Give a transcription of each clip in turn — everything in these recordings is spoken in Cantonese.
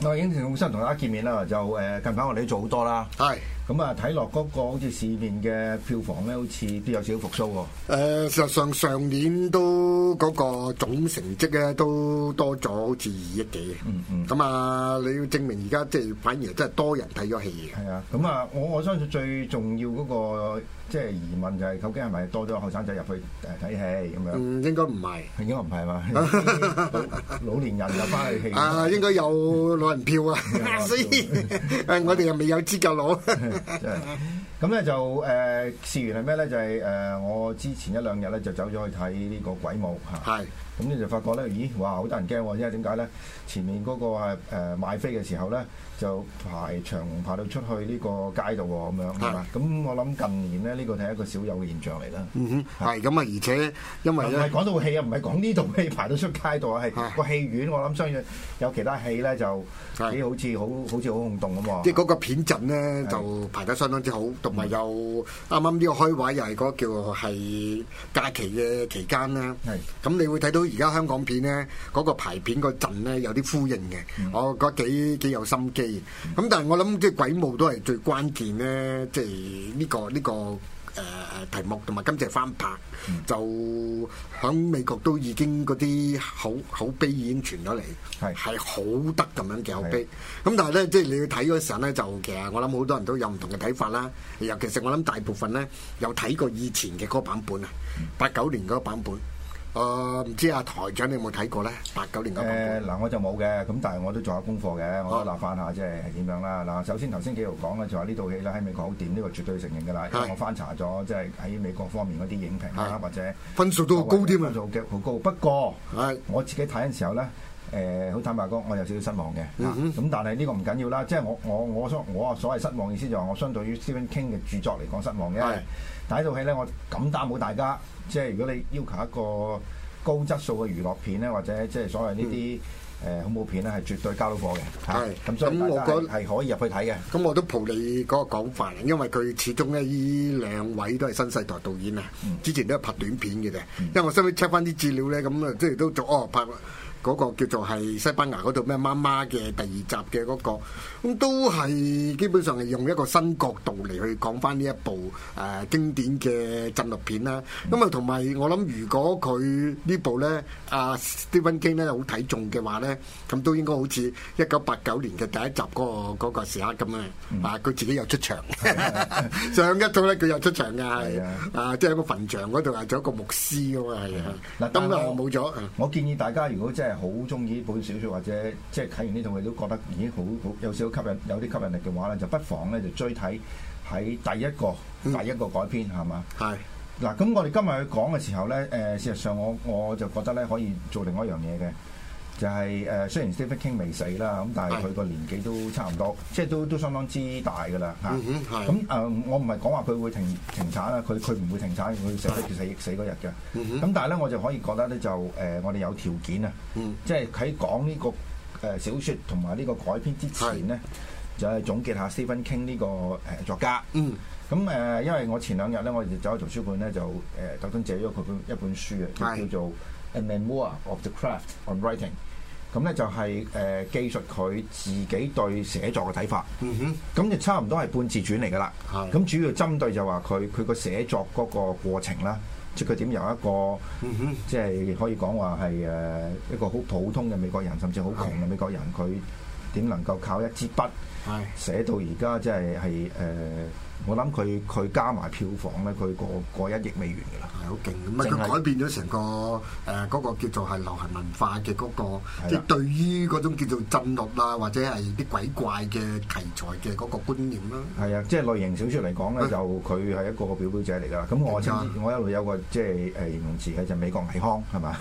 我已經好新同大家見面啦，就近排我哋都做好多啦。 係。 咁啊，睇落嗰個好似市面嘅票房咧，好似都有少少復甦喎。 事實上上年都嗰個總成績咧都多咗好似2億幾嘅。咁啊，你要證明而家即係反而真係多人睇咗戲嘅。 係啊。咁啊，我相信最重要嗰個即係疑問就係究竟係咪多咗後生仔入去睇戲咁樣？ 應該唔係。 應該唔係嘛？老年人入翻去戲。 應該有老人票啊。所以我哋又未有資格攞。 咁咧就事緣係咩咧？就係我之前1、2日咧就走咗去睇呢個鬼舞嚇。係。咁你就發覺咧，咦，哇，好得人驚喎！因為點解咧？前面嗰個買飛嘅時候咧，就排長龍排到出去呢個街度喎，咁樣係嘛？咁我諗近年咧，呢個係一個少有嘅現象嚟啦。 係咁啊！而且因為咧， 唔係講到戲啊，唔係講呢度戲排到出街度啊，係個戲院。我諗相信有其他戲咧，就好似好轟動咁喎。 即係嗰個片陣咧，就排得相當之好，同埋又啱啱呢個開畫又係嗰叫係假期嘅期間啦。係咁，你會睇到。而家香港片咧，嗰個排片個陣咧有啲呼應嘅，我覺得幾有心機。咁但係我諗即係鬼舞都係最關鍵咧，即係呢個題目同埋今次翻拍，就喺美國都已經嗰啲口碑已經傳咗嚟，係好得咁樣嘅口碑。咁但係咧，即係你要睇嗰時候咧，就其實我諗好多人都有唔同嘅睇法啦。尤其是我諗大部分咧有睇過以前嘅嗰個版本啊，89年嗰個版本。唔知阿台長你有冇睇過咧？89年嗰版本嗱，我就冇嘅，咁但係我都做下功課嘅，我都立翻下即係點樣啦。嗱，首先頭先幾度講咧，就話呢套戲咧喺美國好掂，呢個絕對承認㗎啦。因為我翻查咗即係喺美國方面嗰啲影評啦，或者分數都好高添啊， 分數好高。不過我自己睇嘅時候咧，好坦白講，我有少少失望嘅。咁但係呢個唔緊要啦，即係我所謂失望意思就係我相對於 Stephen King 嘅著作嚟講失望嘅。但係呢套戲咧，我敢擔保大家，即係如果你要求一個高質素嘅娛樂片咧，或者即係所謂呢啲恐怖片咧，係絕對交到貨嘅。係咁，所以大家係可以入去睇嘅。 咁我都抱你嗰個講法，因為佢始終咧呢兩位都係新世代導演啊，之前都係拍短片嘅啫。因為我收尾 check 翻啲資料咧，咁啊即係都做拍嗰個叫做係西班牙嗰度咩媽媽嘅第2集嘅嗰個，咁都係基本上係用一個新角度嚟去講翻呢一部經典嘅震慄片啦。咁啊同埋我諗，如果佢呢部咧Stephen King 咧好睇中嘅話咧，咁都應該好似1989年嘅第1集嗰個時刻咁啊！佢自己又出場，上一套咧佢又出場㗎，即係喺個墳場嗰度係做一個牧師㗎嘛，係啊。 嗱， 咁啊冇咗。 我建議大家如果真係好中意呢本小説，或者即係睇完呢套戲都覺得已經好有少少吸引，有啲吸引力嘅話咧，就不妨咧就追睇喺第一個改編係嘛？係。嗱，咁我哋今日去講嘅時候咧，事實上我就覺得咧可以做另外一樣嘢嘅，就係雖然 Stephen King 未死啦，咁但係佢個年紀都差唔多，即係都相當之大㗎啦嚇。咁我唔係講話佢會停產啦，佢唔會停產，佢死嗰日嘅。咁但係咧，我就可以覺得咧，就我哋有條件啊，即係喺講呢個小説同埋呢個改編之前咧，就係總結下 Stephen King 呢個作家。咁因為我前2日咧，我哋走去圖書館咧，就特登借咗佢一本書啊，叫做《A Memoir of the Craft on Writing》。咁咧就係記述佢自己對寫作嘅睇法。咁就差唔多係半自傳嚟㗎啦。咁主要針對就話佢個寫作嗰個過程啦，即係佢點由一個即係可以講話係一個好普通嘅美國人，甚至好窮嘅美國人，佢點能夠靠一支筆寫到而家即係我諗佢加埋票房咧，佢過1億美元㗎啦， 係好勁咁啊！佢改變咗成個嗰個叫做係流行文化嘅嗰個，即係對於嗰種叫做震慄啊，或者係啲鬼怪嘅題材嘅嗰個觀念啦。係啊，即係類型小説嚟講咧，就佢係一個表者嚟㗎。咁我一路有個即係形容詞嘅就美國倪匡係嘛？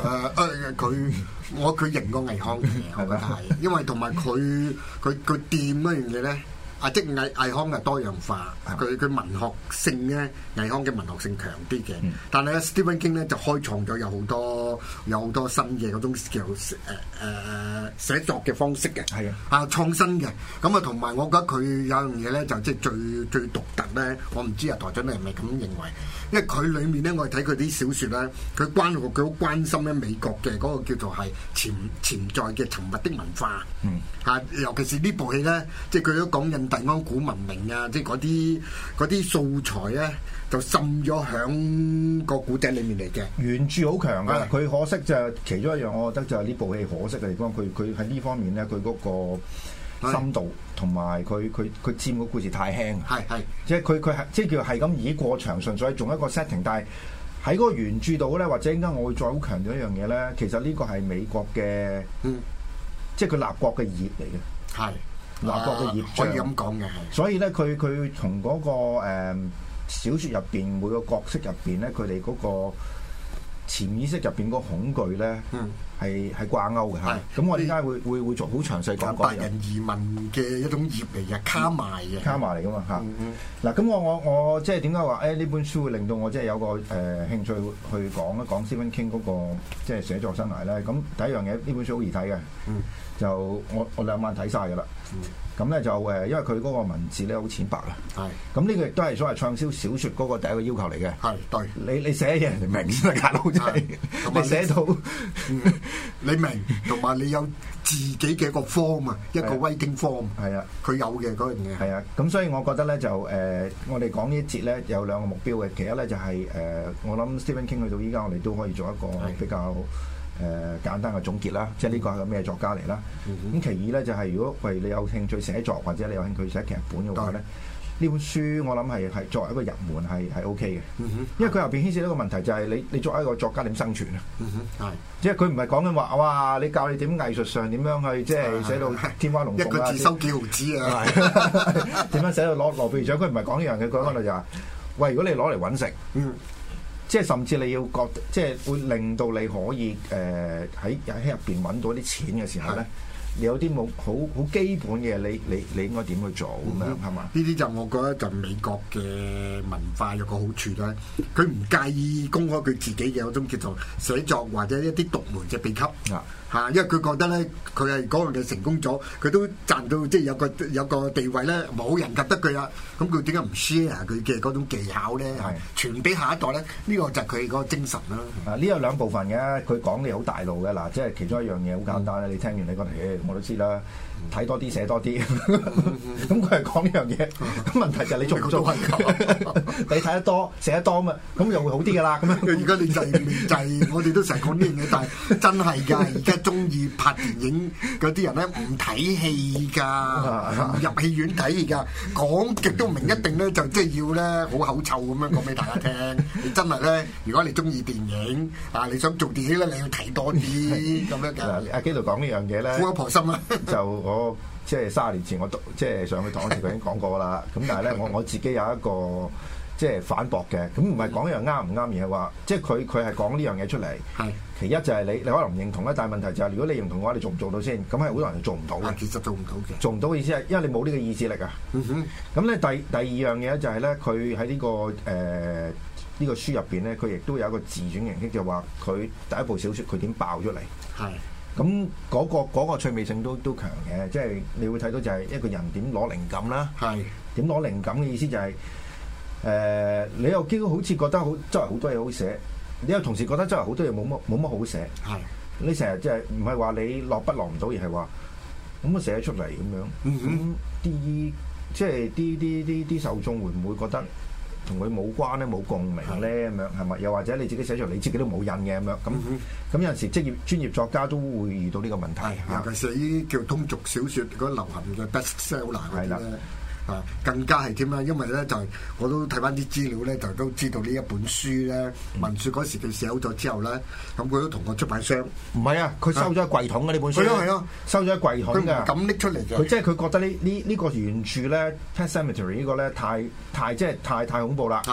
佢型過倪匡嘅，我覺得係，因為同埋佢掂一樣嘢咧。 即係倪匡係多樣化，佢文學性咧，倪匡嘅文學性強啲嘅。但係咧 Stephen King 咧就開創咗有好多新嘅嗰種叫寫作嘅方式嘅，係啊創新嘅。咁啊同埋我覺得佢有樣嘢咧就即係最獨特咧，我唔知啊台長你係咪咁認為？因為佢裡面咧我哋睇佢啲小説咧，佢好關心咧美國嘅嗰個叫做係潛在嘅沉默的文化。尤其是呢部戲咧，即係佢都講印第安古文明啊，即係嗰啲素材咧，就滲咗響個古仔裡面嚟嘅。原著好強嘅，佢可惜就係其中一樣，我覺得就係呢部戲可惜嘅地方，佢喺呢方面咧，佢嗰個深度同埋佢佔個故事太輕。係即係佢即係叫係咁以過長順，所以仲一個 setting， 但係喺嗰個原著度咧，或者應該我會再好強調一樣嘢咧，其實呢個係美國嘅。即係佢立國嘅業嚟嘅，係立國嘅業，可以咁講嘅。所以咧，佢同嗰個小説入邊每個角色入邊咧，佢哋嗰個潛意識入邊嗰個恐懼咧，係掛鈎嘅嚇。咁我點解會做好詳細講白人移民嘅一種業嚟嘅，卡埋嚟噶嘛嚇。嗱，咁我即係點解話呢本書會令到我即係有個興趣去講一講 Stephen King 嗰個即係寫作生涯咧？咁第一樣嘢，呢本書好易睇嘅。就我2晚睇晒㗎啦，咁咧就因為佢嗰個文字咧好淺白啊，係，咁呢個亦都係所謂暢銷小説嗰個第一個要求嚟嘅，係，對，你寫嘢人哋明先得㗎，老真係，你寫到你明，同埋你有自己嘅一個 form 啊，一個 writing form，係啊，佢有嘅嗰樣嘢，係啊，咁所以我覺得咧就我哋講呢一節咧有兩個目標嘅，其一咧就係我諗 Stephen King 去到依家，我哋都可以做一個比較。簡單嘅總結啦，即係呢個係個咩作家嚟啦？咁其二咧就係如果你有興趣寫作或者你有興趣寫劇本嘅話咧，呢本書我諗係作為一個入門係 OK 嘅，因為佢入邊牽涉一個問題就係你作為一個作家點生存啊？係，即係佢唔係講緊話哇，你教你點藝術上點樣去即係寫到天花龍鳳一個字收幾毫子啊？點樣寫到攞諾貝爾獎？佢唔係講呢樣嘅，佢講到就係喂，如果你攞嚟揾食，即係甚至你要覺得，即係會令到你可以喺入邊揾到啲錢嘅時候咧，你有啲冇好基本嘅嘢，你應該點去做咁樣係嘛？呢啲就我覺得就美國嘅文化有個好處咧，佢唔介意公開佢自己嘅嗰種叫做寫作或者一啲獨門嘅秘笈嚇，因為佢覺得咧，佢係嗰樣嘢成功咗，佢都賺到即係有個地位咧，冇人及得佢啦。咁佢點解唔 share 佢嘅嗰種技巧咧？傳俾下一代咧？呢個就係佢嗰個精神啦。呢有兩部分嘅，佢講嘅好大路嘅嗱，即係其中一樣嘢好簡單咧。你聽完你覺得我都知啦，睇多啲寫多啲，咁佢係講呢樣嘢。咁問題就係你做唔做？你睇得多寫得多嘛，咁又會好啲㗎啦。咁樣而家你就係我哋都成日講呢樣嘢，但係真係㗎，而家中意拍電影嗰啲人咧唔睇戲㗎，唔入戲院睇㗎，講極都唔明，一定咧就即係要咧好口臭咁樣講俾大家聽。你真係咧，如果你中意電影啊，你想做電影咧，你要睇多啲咁樣㗎。阿基度講呢樣嘢咧，苦口婆心啦。就我即係30年前我即係上去堂嗰時佢已經講過啦。咁但係咧，我自己有一個即係反駁嘅。咁唔係講一樣啱唔啱，而係話即係佢係講呢樣嘢出嚟。係。其一就係你可能唔認同啦，但係問題就係如果你認同嘅話，你做唔做到先？咁係好多人做唔到嘅。其實做唔到嘅。做唔到嘅意思係因為你冇呢個意志力啊。咁咧第二樣嘢就係咧，佢喺呢個書入邊咧，佢亦都有一個自傳形式，就話佢第一部小説佢點爆出嚟。係。咁嗰個趣味性都強嘅，即係你會睇到就係一個人點攞靈感啦。係。點攞靈感嘅意思就係你又幾好似覺得周圍好多嘢好寫。你又同時覺得真係好多嘢冇乜好寫，係你成日即係唔係話你落筆落唔到，而係話咁啊寫出嚟咁樣，咁啲即係啲受眾會唔會覺得同佢冇關咧、冇共鳴咧咁樣係咪？又或者你自己寫出嚟你自己都冇印嘅咁樣，咁有陣時專業作家都會遇到呢個問題，尤其是啲叫通俗小説嗰流行嘅 bestseller 嗰啲咧。啊，更加係添啦，因為咧就係我都睇翻啲資料咧，就都知道呢一本書咧，文説嗰時佢寫好咗之後咧，咁佢都同個出版商唔係啊，佢收咗喺櫃桶嘅呢本書，係咯，收咗喺櫃桶㗎，佢唔敢拎出嚟嘅。佢即係佢覺得呢個原著咧，Pet Sematary 呢個咧太恐怖啦，即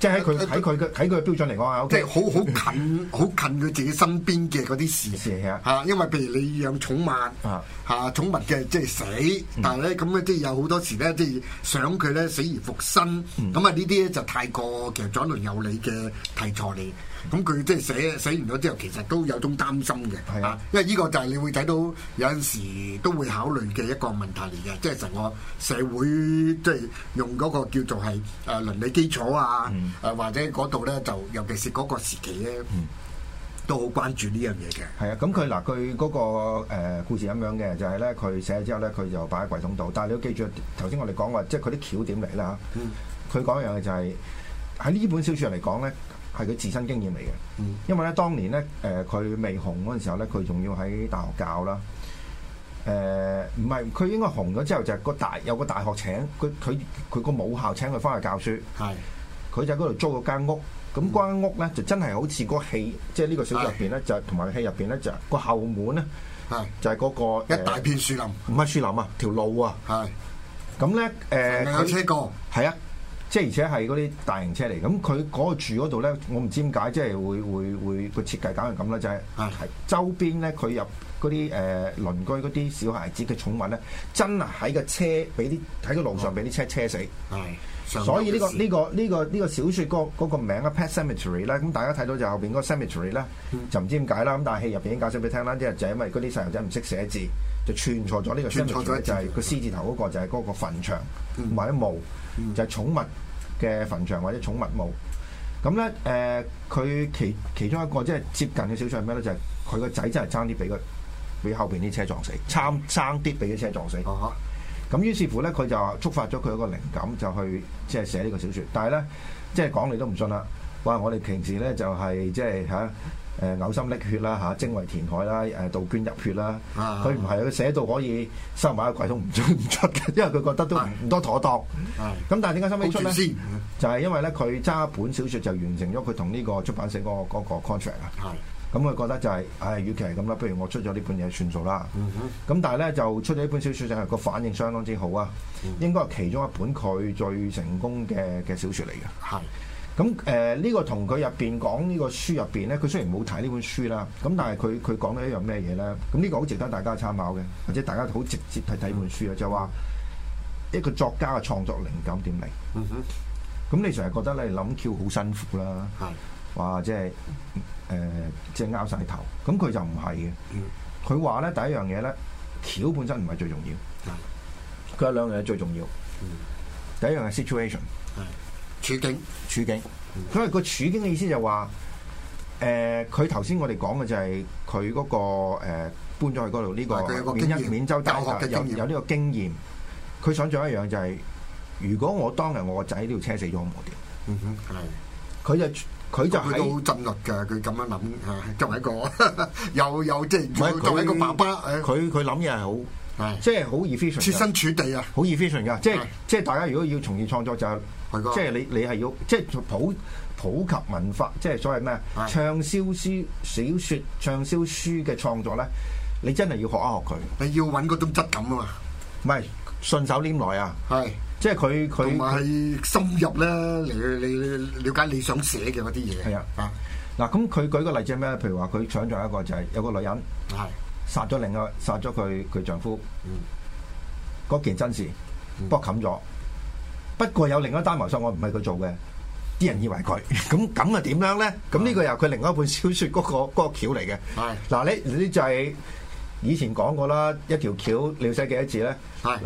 即係喺佢嘅標準嚟講啊， 即係好近佢自己身邊嘅嗰啲事嚇，因為譬如你養寵物嚇，寵物嘅即係死，但係咧咁咧即係有好多時咧即係想佢咧死而復生，咁啊呢啲咧就太過其實左鄰右里嘅題材嚟。咁佢即係寫完咗之後，其實都有種擔心嘅， 係啊， 因為呢個就係你會睇到有陣時都會考慮嘅一個問題嚟嘅，即係成個社會即係用嗰個叫做係倫理基礎啊，或者嗰度咧就尤其是嗰個時期咧，都好關注呢樣嘢嘅。 係啊，咁佢嗰個故事咁樣嘅，就係咧佢寫咗之後咧，佢就擺喺櫃桶度。但係你要記住，頭先我哋講話，即係佢啲橋點嚟啦。佢講一樣嘢就係喺呢本小説嚟講咧。係佢自身經驗嚟嘅，因為咧當年咧佢未紅嗰陣時候咧，佢仲要喺大學教啦。唔係佢應該紅咗之後就係有個大學請佢個母校請佢翻去教書。係，佢就喺嗰度租咗間屋。咁嗰間屋咧就真係好似嗰戲，即係呢個小説入邊咧就同埋戲入邊咧就個後門咧就係嗰個一大片樹林， 唔係樹林啊，條路啊。係。咁咧有車過。係啊。 即係而且係嗰啲大型車嚟，咁佢嗰個住嗰度咧，我唔知點解，即係會個設計搞成咁啦，就係周邊咧佢入嗰啲鄰居嗰啲小孩子嘅寵物咧，真係喺個車喺個路上俾啲車死。係，所以呢個小説嗰個名啊 Pet Cemetery 咧，咁大家睇到就後邊嗰個 cemetery 咧，就唔知點解啦。咁但係戲入邊已經解釋俾你聽啦，即係就因為嗰啲細路仔唔識寫字，就串錯咗呢個 cemetery 就係個獅字頭嗰個就係嗰個墳場或者墓。就係寵物嘅墳場或者寵物墓，咁咧佢其中一個即係接近嘅小説係咩咧？就係佢個仔真係爭啲俾後邊啲車撞死，爭啲俾啲車撞死。咁於是乎咧，佢就觸發咗佢一個靈感，就去即係寫呢個小説。但係咧，即係講你都唔信啦。哇！我哋平時咧就係即係嚇。嘔心瀝血啦嚇，精衛填海啦，杜鵑入血啦，佢唔係佢寫到可以收埋喺櫃桶唔出嘅，因為佢覺得都唔多妥當。咁但係點解收尾出咧？就係因為咧佢揸一本小説就完成咗佢同呢個出版社嗰個 contract 啊。咁佢覺得就係與其係咁啦，不如我出咗呢本嘢算數啦。咁但係咧就出咗呢本小説就係個反應相當之好啊。應該係其中一本佢最成功嘅小説嚟嘅。咁呢個同佢入邊講呢個書入邊咧，佢雖然冇睇呢本書啦，咁但係佢講到一樣咩嘢咧？咁呢個好值得大家參考嘅，或者大家好直接睇本書啊，就話一個作家嘅創作靈感點嚟。咁你成日覺得你諗 Q 好辛苦啦，話即係即係拗晒頭，咁佢就唔係嘅。佢話咧第一樣嘢咧，橋本身唔係最重要，佢有兩樣嘢最重要。第一樣係 situation。 處境， 所以個處境嘅意思就話，佢頭先我哋講嘅就係佢嗰個搬咗去嗰度呢個緬州大學有呢個經驗，佢想做一樣就係，如果我當日我個仔呢條車死咗，我點？佢就喺都好震撼㗎，佢咁樣諗作為一個有即係作為一個爸爸， 佢諗嘢係好。即係好 efficient， 設身處地啊， 好 efficient 㗎，即係大家如果要從事創作就係，即係你係要即係普及文化，即係所謂咩暢銷書小説暢銷書嘅創作咧，你真係要學一學佢， 你要揾嗰種質感啊嘛， 唔係順手拈來啊，即係佢同埋深入咧嚟了解你想寫嘅嗰啲嘢。 係啊，嗱咁佢舉個例子係咩？譬如話佢想像一個就係有個女人殺咗佢丈夫，嗰件真事，不過冚咗。不過有另一單謀殺案唔係佢做嘅，啲人以為佢咁啊點樣咧？咁呢個又佢另外一本小説嗰個橋嚟嘅。嗱你就係以前講過啦，一條橋你要寫幾多字咧？嗱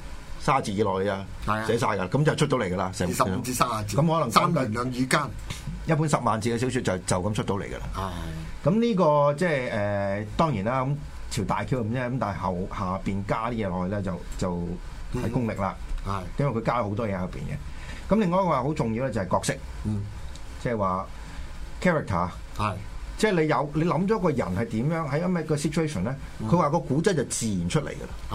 30字以內啊，寫晒㗎，咁就出到嚟㗎啦，成 25至30字。 咁可能 3言2語間， 一本10萬字嘅小説就咁出到嚟㗎啦。咁呢個即係當然啦咁。條大橋咁啫，咁但係下邊加啲嘢落去咧，就係功力啦。因為佢加咗好多嘢喺入邊嘅。咁另外一個話好重要咧，就係角色。即係話 character。即係你諗咗個人係點樣喺咁嘅個 situation 咧，佢話個古仔就自然出嚟㗎啦。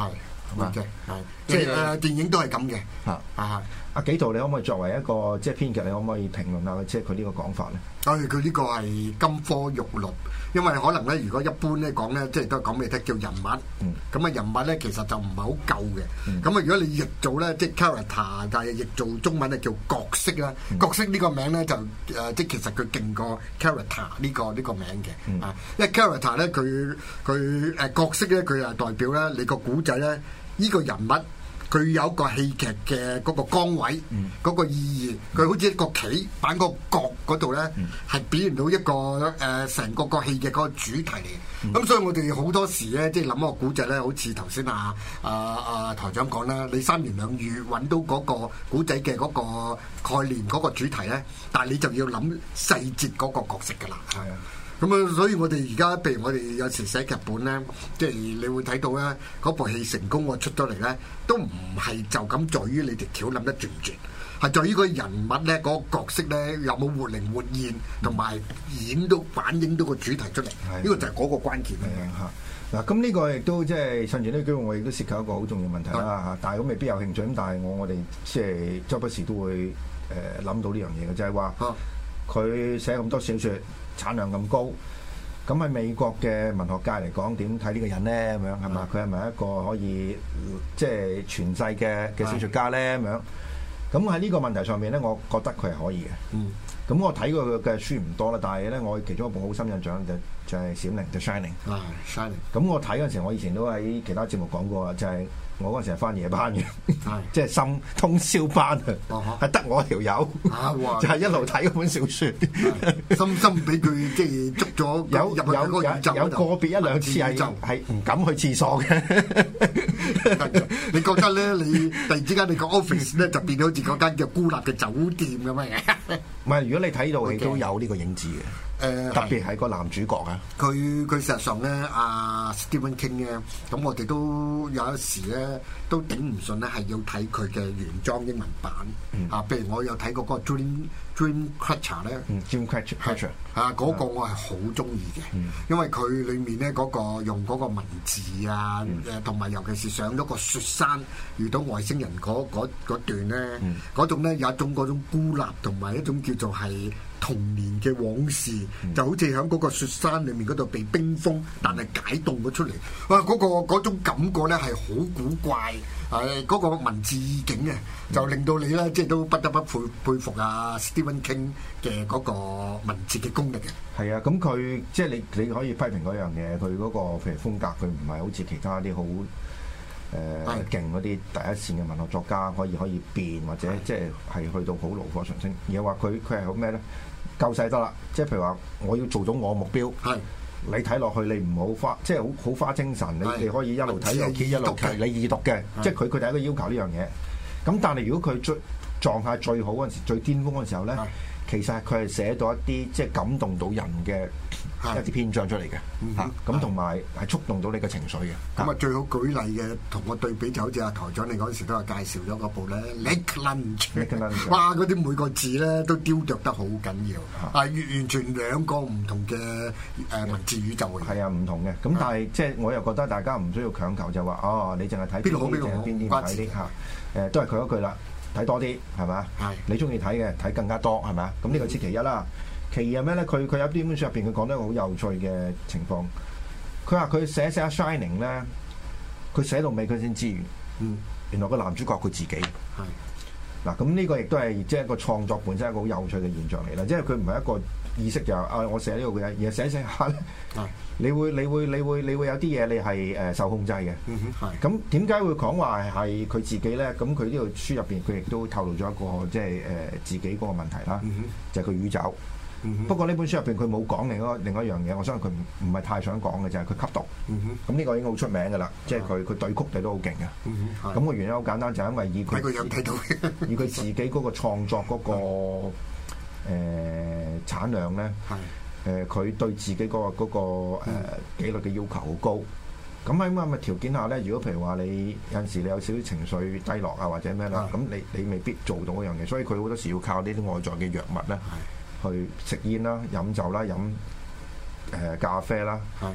會嘅，即係電影都係咁嘅嚇啊！阿紀陶，你可唔可以作為一個即係編劇，你可唔可以評論下即係佢呢個講法咧？ 佢呢個係金科玉律，因為可能咧，如果一般咧講咧，即係都係講咩咧？叫人物，咁啊人物咧其實就唔係好夠嘅。咁啊，如果你譯做咧，即係 character，但係譯做中文咧叫角色啦。角色呢個名咧就即係其實佢勁過 character 呢個名嘅啊，因為 character 咧佢角色咧佢係代表咧你個古仔咧呢個人物。佢有一個戲劇嘅嗰個崗位，嗰個意義，佢好似一個棋擺個角嗰度咧，係表現到一個成個戲嘅嗰個主題嚟嘅。咁所以我哋好多時咧，即係諗個古仔咧，好似頭先台長講啦，你三言兩語揾到嗰個古仔嘅嗰個概念嗰個主題咧，但係你就要諗細節嗰個角色㗎啦。係啊。咁啊，所以我哋而家，譬如我哋有時寫劇本咧，即係你會睇到咧，嗰部戲成功我出咗嚟咧，都唔係就咁在於你條橋諗得絕唔絕，係在於個人物咧，嗰個角色咧有冇活靈活現，同埋演到反映到個主題出嚟，呢個就係嗰個關鍵嚇。嗱，咁呢個亦都即係趁住呢個機會，我亦都涉及一個好重要問題啦嚇。但係咁未必有興趣，咁但係我哋即係周不時都會諗到呢樣嘢嘅，就係話佢寫咁多小説。產量咁高，咁喺美國嘅文學界嚟講，點睇呢個人咧？咁樣係嘛？佢係咪一個可以即係傳世嘅小説家咧？咁樣咁喺呢個問題上面咧，我覺得佢係可以嘅。咁我睇過佢嘅書唔多啦，但係咧，我其中一部好深印象就係《閃靈》The Shining。咁我睇嗰陣時，我以前都喺其他節目講過啊，就係我嗰陣時係返夜班嘅，即係通宵班啊，係得我條友，就係一路睇嗰本小説， 深深俾佢即係捉咗入去嗰個宇宙。 有個別一兩次係唔敢去廁所嘅。 你覺得咧？你突然之間你個 office 咧就變咗好似嗰間叫孤立嘅酒店咁樣。 唔係，如果你睇到戲都有呢個影子嘅。特別係個男主角啊！ 佢事實上咧，阿 Stephen King 咧，咁我哋都有一時咧都頂唔順咧，係要睇佢嘅原裝英文版譬如我有睇過嗰個 Dreamcatcher 咧，Dreamcatcher 嗰個我係好中意嘅，因為佢裡面咧嗰個用嗰個文字啊，同埋尤其是上咗個雪山遇到外星人嗰段咧，嗰種咧有一種嗰種孤立同埋一種叫做係童年嘅往事，就好似喺嗰個雪山裏面嗰度被冰封，但係解凍咗出嚟。哇！嗰種感覺咧係好古怪，嗰個文字意境啊，就令到你咧即係都不得不佩服啊 Stephen King 嘅嗰個文字嘅功力嘅。 係啊，咁佢即係你可以批評嗰樣嘢，佢嗰個譬如風格，佢唔係好似其他啲好勁嗰啲第一線嘅文學作家可以變，或者即係去到好爐火純青，而係話佢係好咩咧？夠細得啦，即係譬如話，我要做到我目標。你睇落去，你唔好花，即係好花精神。你可以一路睇一路睇，你易讀嘅，即係佢第一個要求呢樣嘢。咁但係如果佢狀態最好嗰陣時，最巔峰嗰陣時候咧，其實佢係寫到一啲即係感動到人嘅一啲篇章出嚟嘅，咁同埋係觸動到你嘅情緒嘅。 咁啊，最好舉例嘅同我對比就好似阿台長你嗰陣時都有介紹咗嗰部咧《Lake Lunch》，哇！嗰啲每個字咧都雕琢得好緊要，完全兩個唔同嘅文字宇宙嘅。係啊，唔同嘅。咁但係即係我又覺得大家唔需要強求就話哦，你淨係睇邊啲定係邊啲唔睇啲嚇？都係佢嗰句啦。睇多啲係嘛？你中意睇嘅睇更加多係咪？咁呢個先其一啦。其二係咩咧？佢有啲本書入邊佢講得一個好有趣嘅情況。佢話佢寫《Shining》咧，佢寫到尾佢先知，原來個男主角佢自己。嗱，咁呢個亦都係即係一個創作本身一個好有趣嘅現象嚟啦。即係佢唔係一個意識就我寫呢個嘅，而係寫下咧，你會有啲嘢你係受控制嘅。咁點解會講話係佢自己咧？咁佢呢個書入邊佢亦都透露咗一個即係自己嗰個問題啦，就係佢宇宙。不過呢本書入邊佢冇講另外一樣嘢，我相信佢唔係太想講嘅就係佢吸毒。咁呢個已經好出名㗎啦，即係佢對曲對都好勁嘅。咁個原因好簡單，就係因為以佢自己嗰個創作嗰個產量咧，佢對自己嗰個紀律嘅要求好高。咁喺咁嘅條件下咧，如果譬如話你有陣時你有少少情緒低落啊或者咩啦，咁你未必做到嗰樣嘢，所以佢好多時要靠呢啲外在嘅藥物咧。去食煙啦、飲酒啦、飲咖啡啦，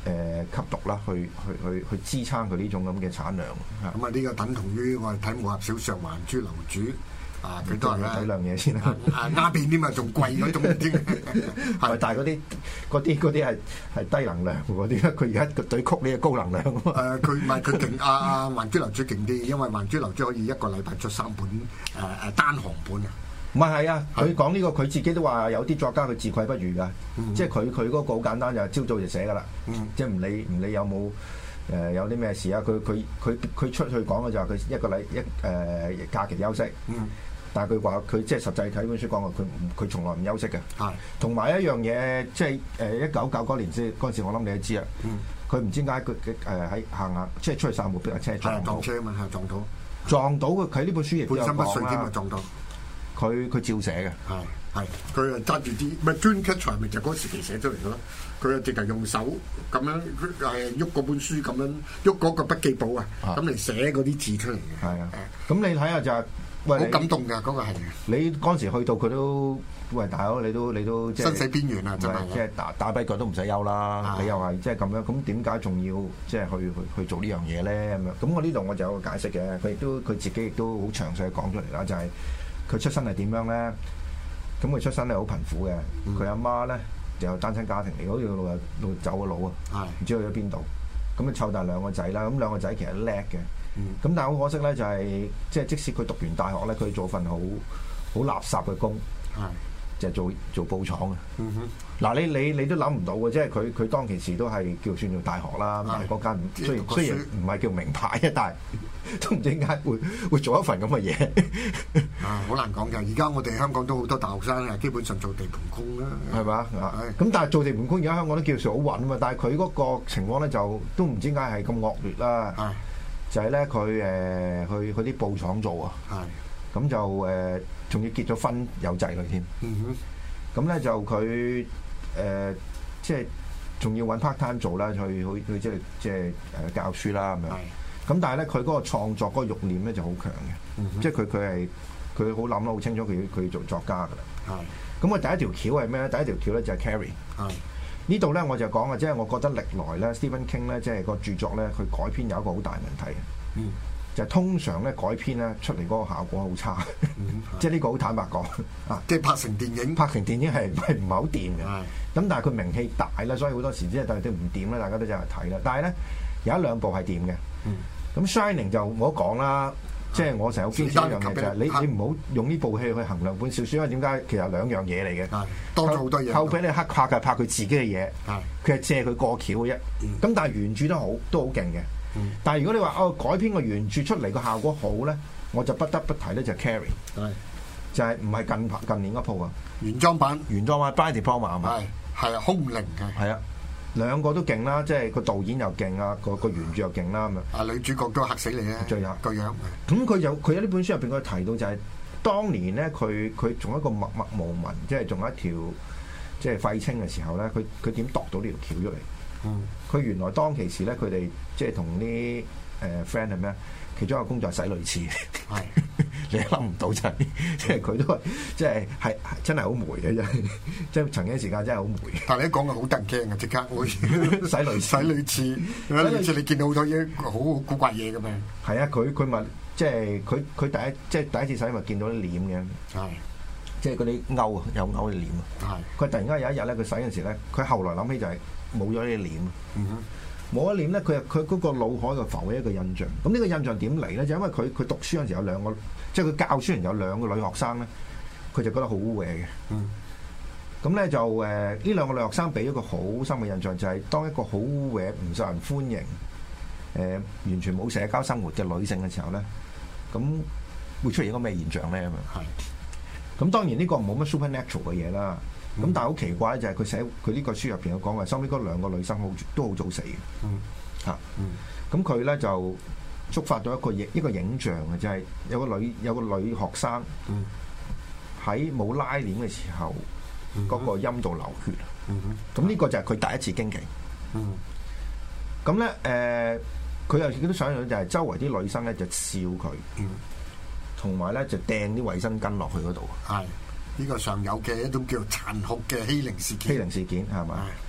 吸毒啦，去支撐佢呢種咁嘅產量。 咁啊，呢個等同於我哋睇武俠小說《還珠樓主》啊，佢都係睇兩嘢先啦。 鴉片添啊，仲貴嗰種添。 係，但係嗰啲係低能量嗰啲，佢而家對曲呢個高能量。 佢唔係佢勁《還珠樓主》勁啲，因為《還珠樓主》可以一個禮拜出3本單行本啊。 唔係啊，佢講呢個佢自己都話有啲作家佢自愧不如㗎，即係佢嗰個好簡單就係朝早就寫㗎啦，即係唔理有冇有啲咩事啊，佢出去講嘅就係佢一個假期休息，但係佢話佢即係實際睇本書講過，佢從來唔休息嘅。係，同埋一樣嘢，即係1999年先嗰陣時，我諗你都知啊。佢唔知點解佢喺行即係出去散步，俾架車撞車啊嘛，係撞到佢呢本書亦都有講啦。半身不遂添啊，撞到。佢照寫嘅， 係佢啊揸住啲咪 dream catcher 咪就嗰時期寫出嚟嘅咯。佢啊直頭用手咁樣喐嗰本書咁樣喐嗰個筆記簿啊，咁嚟寫嗰啲字出嚟嘅。係啊，咁你睇下就係好感動㗎，嗰個係。你嗰陣時去到佢都喂大佬，你都即係生死邊緣啊！真係即係打跛腳都唔使休啦。你又係即係咁樣，咁點解仲要即係去做呢樣嘢咧？咁樣咁我呢度我就有個解釋嘅，佢自己亦都好詳細講出嚟啦，就係。佢出身係點樣咧？咁佢出身係好貧苦嘅。佢阿媽咧就單親家庭嚟，好似老走咗佬啊，唔知去咗邊度。咁啊湊大2個仔啦，咁2個仔其實叻嘅。咁但係好可惜咧，就係即使佢讀完大學咧，佢做份好垃圾嘅工。就係做布廠嘅。嗱你都諗唔到嘅，即係佢當其時都係叫算做大學啦，但係嗰間雖然唔係叫名牌啊，但係都唔知點解會做一份咁嘅嘢。 好難講㗎。而家我哋香港都好多大學生啊，基本上做地盤工啦， 係嘛？咁但係做地盤工而家香港都叫做好穩啊嘛，但係佢嗰個情況咧就都唔知點解係咁惡劣啦。就係咧佢去啲布廠做啊。咁就仲要結咗婚有仔女添。咁咧就佢即係仲要揾 part time 做啦，去即係教書啦咁樣。咁但係咧佢嗰個創作嗰個慾念咧就好強嘅。即係佢好諗得好清楚，佢要做作家噶啦。咁我第一條橋係咩咧？第一條橋咧就係 Carrie。呢度咧我就講啊，即係我覺得歷來咧 Stephen King 咧即係個著作咧，佢改編有一個好大問題嘅。就係通常咧改編咧出嚟嗰個效果好差。即係呢個好坦白講啊， 即係拍成電影係唔係好掂嘅。咁但係佢名氣大啦，所以好多時即係都唔掂啦，大家都真係睇啦。但係咧有1-2部係掂嘅。咁 Shining 就冇得講啦。即係我成日好堅持一樣嘢就係你唔好用呢部戲去衡量本小説，因為點解其實2樣嘢嚟嘅。 多咗好多嘢。後俾你黑拍嘅拍佢自己嘅嘢，佢係借佢過橋嘅啫。咁但係原著都好勁嘅。但係如果你話改編個原著出嚟個效果好咧，我就不得不提咧就係 Carrie，就係唔係近年嗰部啊？原裝版 Brian De Palma 係咪？ 係啊，空靈嘅。係啊 ，2個都勁啦，即係個導演又勁啊，個原著又勁啦咁樣。 女主角都嚇死你啊！最有個樣。 咁佢喺呢本書入邊佢提到就係當年咧，佢仲一個默默無聞，即係仲有一條即係廢青嘅時候咧，佢點度到呢條橋出嚟？佢原來當其時咧，佢哋即係同啲friend 係咩？其中一個工作係洗類似，係你諗唔到就係，即係佢都係即係真係好霉嘅真係，即係曾經時間真係好霉。 但係你一講嘅好得人驚啊！即刻會洗類似， 你見到好多嘢好古怪嘢嘅咩？ 係啊，佢咪即係佢第一次洗咪見到啲簾嘅，係即係嗰啲勾有勾嘅簾啊。係佢突然間有一日咧，佢洗嗰陣時咧，佢後來諗起就係冇咗呢啲簾。冇一點咧，佢嗰個腦海就浮起一個印象。咁呢個印象點嚟咧？就因為佢讀書嗰陣時有2個，即係佢教書嗰陣有2個女學生咧，佢就覺得好污穢嘅。咁咧就呢2個女學生俾咗個好深嘅印象，就係當一個好污穢、唔受人歡迎、完全冇社交生活嘅女性嘅時候咧，咁會出現一個咩現象咧？咁樣係。咁當然呢個冇乜 supernatural 嘅嘢啦。咁但係好奇怪就係佢呢個書入邊有講話，收尾嗰2個女生都好早死嘅。咁佢咧就觸發到一個影像嘅，就係有個女學生喺冇拉鏈嘅時候，嗰個陰道流血。咁呢個就係佢第一次經歷。咁咧佢又亦都想象就係周圍啲女生咧就笑佢，同埋咧就掟啲衛生巾落去嗰度。係。呢個常有嘅一種叫殘酷嘅欺凌事件係咪？咁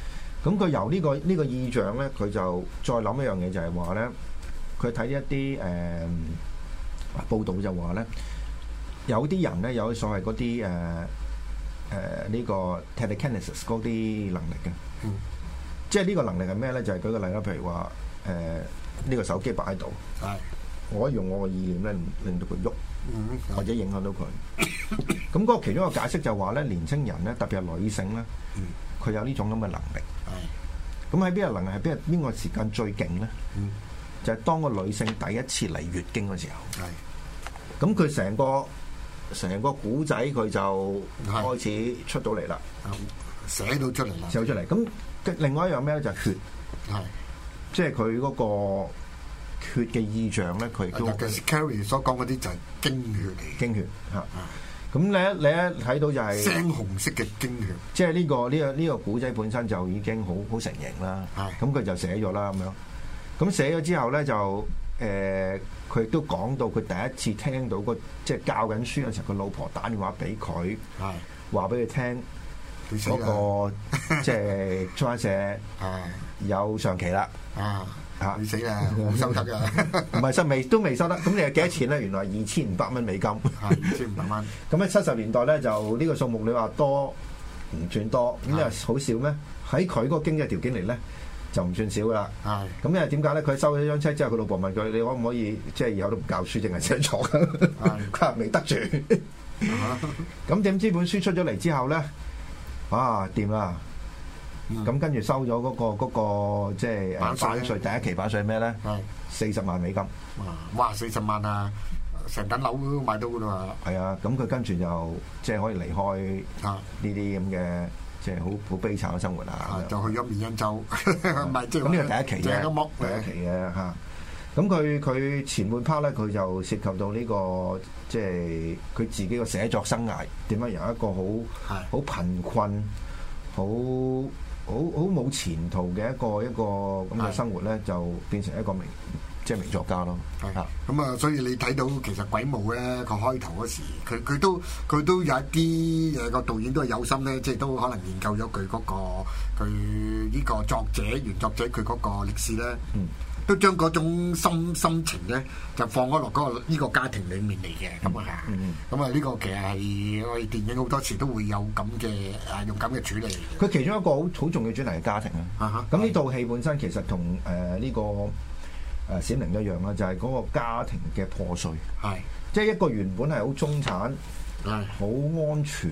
咁佢由呢個意象咧，佢就再諗一樣嘢，就係話咧，佢睇一啲報道就話咧，有啲人咧有所謂嗰啲呢個 telekinesis 嗰啲能力嘅，即係呢個能力係咩咧？就係舉個例啦，譬如話呢個手機擺喺度，我可以用我嘅意念咧令到佢喐，或者影響到佢。咁嗰個其中一個解釋就話咧，年青人咧，特別係女性咧，佢有呢種咁嘅能力。咁喺邊個能力係邊個時間最勁咧？就係當個女性第一次嚟月經嘅時候。咁佢成個古仔佢就開始出到嚟啦， 寫到出嚟啦， 寫到出嚟。咁另外一樣咩咧？就係血，即係佢嗰個血嘅意象咧，佢亦都。尤其是 Carrie 所講嗰啲就係經血嚟， 經血嚇。咁你一睇到就係猩紅色嘅經血， 即係呢個古仔本身就已經好成型啦。咁佢就寫咗啦咁樣。咁寫咗之後咧就佢亦都講到佢第一次聽到即係教緊書嘅時候，佢老婆打電話俾佢，話俾佢聽嗰個即係出版社有上期啦。 你死啦！冇收得㗎， 唔係都未收得。咁你係幾多錢咧？原來係2500蚊美金。 2500蚊。咁喺70年代咧，就呢個數目你話多唔算多，咁你話好少咩？喺佢嗰個經濟條件嚟咧，就唔算少㗎啦。咁因為點解咧？佢收咗張車之後，佢老婆問佢：你可唔可以即係以後都唔教書，淨係寫作？佢話未得住。咁點知本書出咗嚟之後咧，掂啦！咁跟住收咗嗰個即係版稅，第一期版稅咩咧？40萬美金。 哇！40萬啊，成棟樓都買到㗎啦嘛。 係啊，咁佢跟住就即係可以離開呢啲咁嘅即係好悲慘嘅生活啦。 就去咗緬因州，唔係即係咁呢個第一期嘅， 第一期嘅嚇。咁佢前半 part 咧，佢就涉及到呢個即係佢自己個寫作生涯點樣由一個好貧困、好冇前途嘅一個咁嘅生活咧，就變成一個名作家咯。 咁啊，所以你睇到其實鬼墓咧，佢開頭嗰時，佢都有一啲個導演都係有心咧，即係都可能研究咗佢呢個原作者佢嗰個歷史咧。都將嗰種心情咧，就放咗落呢個家庭裡面嚟嘅，咁呢個其實係我哋電影好多時都會有咁嘅用咁嘅處理。 佢其中一個好重要主題係家庭啊。咁呢套戲本身其實同呢個閃靈一樣啦，就係嗰個家庭嘅破碎。即係一個原本係好中產、好安全，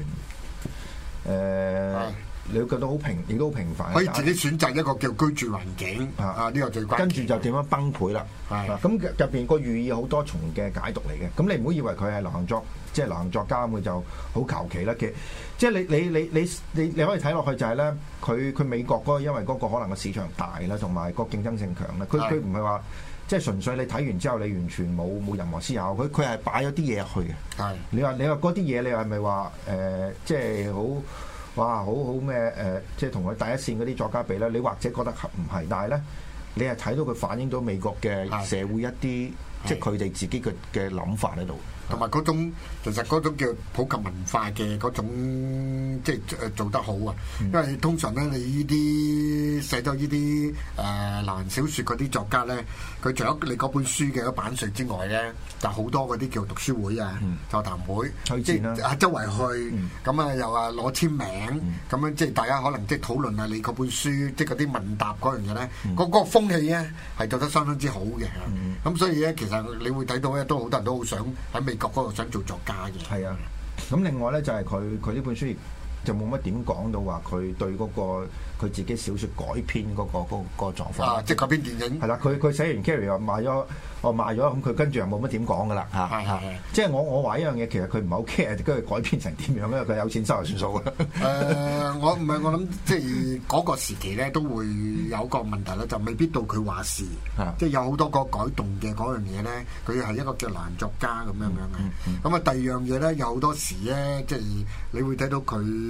你會覺得亦都好平凡， 可以自己選擇一個叫居住環境呢個最關鍵。 跟住就點樣崩潰啦？咁入邊個寓意好多重嘅解讀嚟嘅。咁你唔好以為佢係流行作家，佢就好求其啦嘅。即係你可以睇落去就係咧，佢美國因為嗰個可能個市場大啦，同埋個競爭性強啦。佢唔係話即係純粹你睇完之後你完全冇任何思考。佢係擺咗啲嘢入去嘅。你話嗰啲嘢，你係咪話即係好？哇，好咩？即係同佢第一線嗰啲作家比咧，你或者覺得唔係，但係咧，你係睇到佢反映到美國嘅社會一啲，即係佢哋自己嘅諗法喺度。 同埋嗰種其實嗰種叫普及文化嘅嗰種即係做得好啊！因為通常咧，你呢啲寫咗呢啲流行小説嗰啲作家咧，佢除咗你嗰本書嘅版稅之外咧，就好多嗰啲叫讀書會啊、座談會，即係周圍去咁又話攞簽名咁樣，即係大家可能即係討論下你嗰本書，即係嗰啲問答嗰樣嘢咧，嗰個風氣咧係做得相當之好嘅。咁所以咧，其實你會睇到咧，都好多人都好想喺美國嗰度想做作家嘅。 係啊，咁另外咧就係佢呢本書就冇乜點講到話佢對嗰個佢自己小説改編嗰個狀況。 即係改編電影。 係啦，佢寫完 Carrie 又賣咗，咁佢跟住又冇乜點講噶啦嚇。即係我話一樣嘢，其實佢唔係好 care，跟住改編成點樣，因為佢有錢收就算數啦。 我諗即係嗰個時期咧都會有個問題咧，就未必到佢話事。即係有好多個改動嘅嗰樣嘢咧，佢係一個叫男作家咁樣嘅。咁第二樣嘢咧，有好多時咧，即係你會睇到佢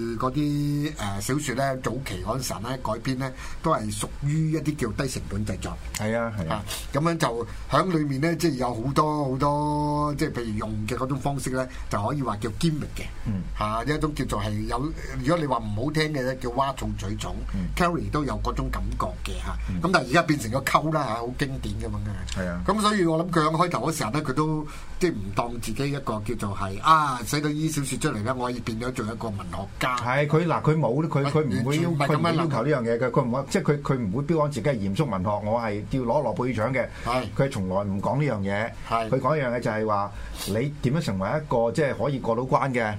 嗰啲小説咧，早期嗰陣時咧改編咧，都係屬於一啲叫低成本製作。 係啊係啊， 咁樣就喺裏面咧，即係有好多，即係譬如用嘅嗰種方式咧，就可以話叫 gimmick 嘅，一種叫做係有。如果你話唔好聽嘅咧，叫嘩眾取寵。Carrie 都有嗰種感覺嘅嚇。咁但係而家變成個溝啦嚇，好經典咁樣嘅。係啊。咁所以我諗佢喺開頭嗰時候咧，佢都即係唔當自己一個叫做係寫到呢啲小説出嚟咧，我可以變咗做一個文學家。係佢佢唔會要求呢樣嘢嘅，佢唔會即係佢唔會標榜自己係嚴肅文學，我係要攞諾貝爾獎嘅。佢從來唔講呢樣嘢。佢講一樣嘢就係話你點樣成為一個即係可以過到關嘅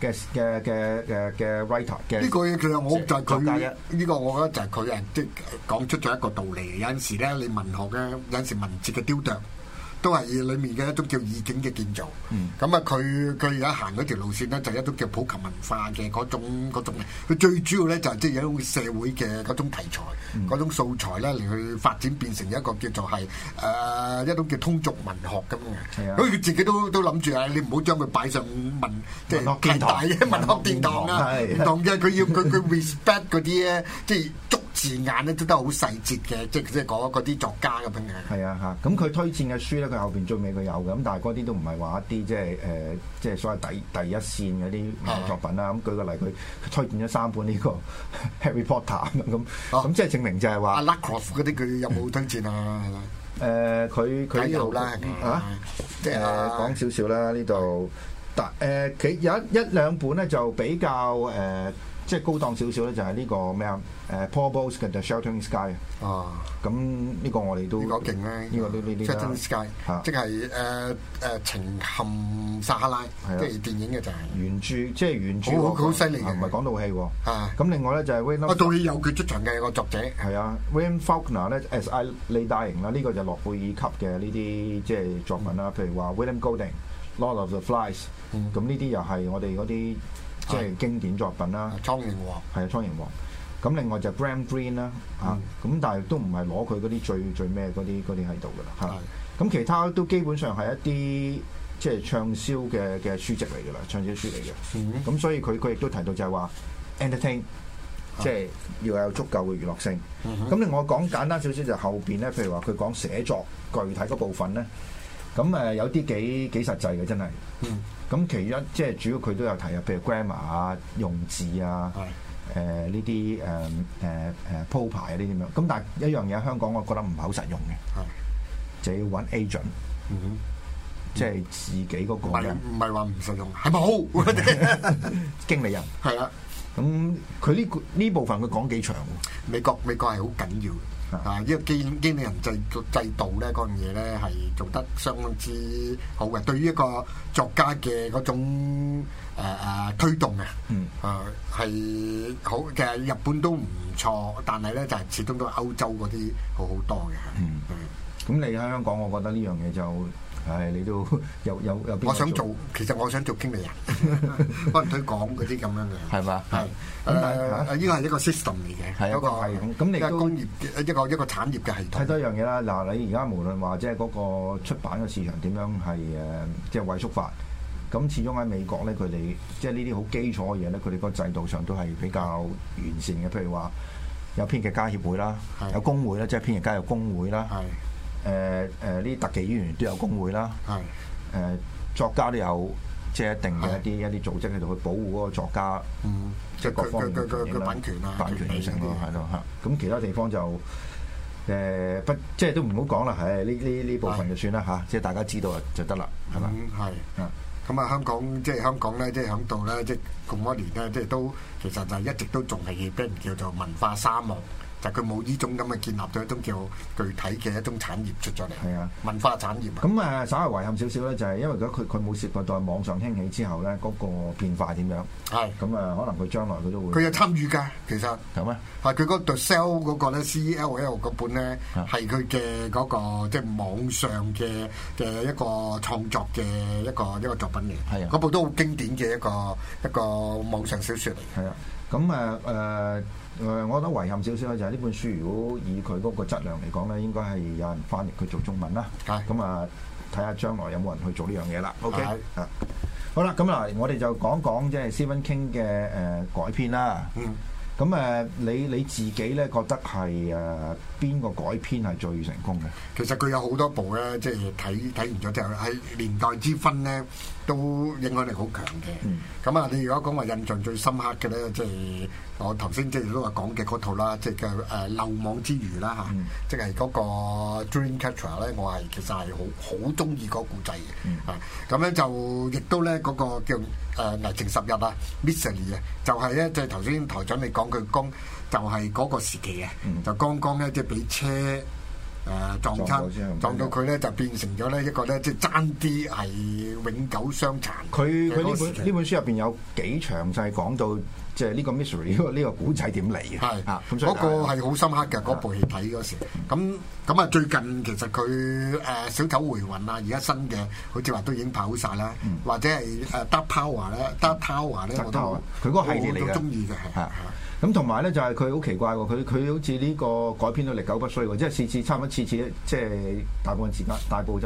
writer 嘅。呢個其實我就係佢呢個，我覺得就係佢係即係講出咗一個道理。有陣時咧，你文學咧，有陣時文字嘅雕琢，都係裡面嘅一種叫意境嘅建造。咁啊，佢而家行嗰條路線咧，就係一種叫普及文化嘅嗰種佢最主要咧就係即係一種社會嘅嗰種題材、嗰種素材咧嚟去發展變成一個叫做係一種叫通俗文學咁嘅。咁佢自己都諗住啊，你唔好將佢擺上即係太大嘅文學殿堂啊，唔同嘅。佢 respect 嗰啲咧，即係捉字眼咧都得好細節嘅，即係嗰啲作家咁樣嘅。係啊嚇，咁佢推薦嘅書咧，佢後邊最尾佢有嘅，咁但係嗰啲都唔係話一啲即係所謂第一線嗰啲文學作品啦。咁舉個例，佢推薦咗3本呢個 Harry Potter 咁即係證明就係話阿 Lovecraft 嗰啲佢有冇推薦啊？佢有啦嚇，即係講少少啦呢度，但佢有1-2本咧就比較即係高檔少少咧，就係呢個咩啊？Paul Bowles 嘅 The Sheltering Sky。咁呢個我哋都呢個勁咧，呢個呢啲 Sheltering Sky，即係情陷撒哈拉，即係電影嘅就係原著，即係原著好犀利嘅，唔係講套戲喎。咁另外咧就係 William，套戲有佢出場嘅個作者。係啊 ，William Faulkner 咧 As I Lay Dying 啦，呢個就諾貝爾級嘅呢啲即係作品啦。譬如話 William Golding，Lord of the Flies，咁呢啲又係我哋嗰啲即係經典作品啦。蒼蠅王係啊，蒼蠅王。咁另外就 Graham Greene 啦，咁但係都唔係攞佢嗰啲最咩嗰啲喺度噶啦，咁其他都基本上係一啲即係暢銷嘅書籍嚟噶啦，暢銷書嚟嘅。咁所以佢亦都提到就係話 entertain，即係要有足夠嘅娛樂性。咁另外講簡單少少就後邊咧，譬如話佢講寫作具體嗰部分咧，咁有啲幾實際嘅真係。咁其一即係主要佢都有提啊，譬如 grammar 啊、用字啊。呢啲鋪排啊，呢啲咁樣。咁但係一樣嘢，香港我覺得唔係好實用嘅，就要揾 agent，即係自己嗰個。唔係話唔實用，係冇經理人。係啊，咁佢呢部分佢講幾長喎？美國係好緊要。呢個經理人制度咧，嗰樣嘢咧係做得相當之好嘅。對於一個作家嘅嗰種推動係好。其實日本都唔錯，但係咧就係始終都歐洲嗰啲好多嘅。咁你喺香港，我覺得呢樣嘢就你都有。其實我想做經理人，幫人推廣嗰啲咁樣嘅。係嘛？係。呢個係一個 system 嚟嘅，係一個系統。咁你都工業一個產業嘅系統。睇多一樣嘢啦。嗱，你而家無論話即係嗰個出版嘅市場點樣係即係萎縮法，咁始終喺美國咧，佢哋即係呢啲好基礎嘅嘢咧，佢哋個制度上都係比較完善嘅。譬如話有編劇家協會啦，有工會啦，即係編劇家有工會啦。呢啲特技演員都有工會啦。作家都有即係一定嘅一啲組織喺度去保護嗰個作家。即係各方面嘅版權啊，版權成個係咯嚇。咁其他地方就即係都唔好講啦。係呢部分就算啦嚇。即係大家知道就得啦，係嘛？咁啊，香港咧，即係響度咧，即係咁多年咧，即係都其實就一直都仲係俾人叫做文化沙漠。就佢冇呢種咁嘅建立咗一種叫具體嘅一種產業出咗嚟。係啊，文化產業。咁稍為遺憾少少咧，就係因為佢冇涉及到網上興起之後咧，嗰個變化點樣？係。咁可能佢將來佢都會。佢有參與㗎，其實。有咩？係佢嗰 The Cell 嗰個咧 CELL 嗰本咧，係佢嘅嗰個即係網上嘅一個創作嘅一個作品嚟。係啊。嗰部都好經典嘅一個網上小説嚟。係啊。咁我覺得遺憾少少咧，就係呢本書如果以佢嗰個質量嚟講咧，應該係有人翻譯佢做中文啦。咁睇下將來有冇人去做呢樣嘢啦。OK 啊。 好啦，咁嗱，我哋就講講即係 Stephen King 嘅改編啦。咁你自己咧覺得係邊個改編係最成功嘅？ 其實佢有好多部咧，即係睇完咗之後，喺年代之分咧，都影響力好強嘅。咁你如果講話印象最深刻嘅咧，即係我頭先即係都話講嘅嗰套啦，即係叫漏網之魚啦嚇，即係嗰個 Dreamcatcher 咧，我係其實係好中意嗰個故仔嘅。咁咧就亦都咧嗰個叫危情10日啊 Mystery 啊，就係咧即係頭先台長你講佢講就係嗰個時期嘅，就剛剛咧即係俾車撞到佢咧，就變成咗咧一個咧即係爭啲係永久傷殘。 佢呢本書入邊有幾詳細講到即係呢個 mystery 呢個古仔點嚟嘅？係咁嗰個係好深刻嘅嗰部戲睇嗰時。咁啊最近其實佢小丑回魂啊，而家新嘅好似話都已經跑晒啦，或者係Dark Tower 咧，Dark Tower 咧我都佢嗰個系列嚟嘅， 中意嘅係。 咁同埋咧就係佢好奇怪喎，佢好似呢個改編到歷久不衰喎，即係差唔多次即係大部分時間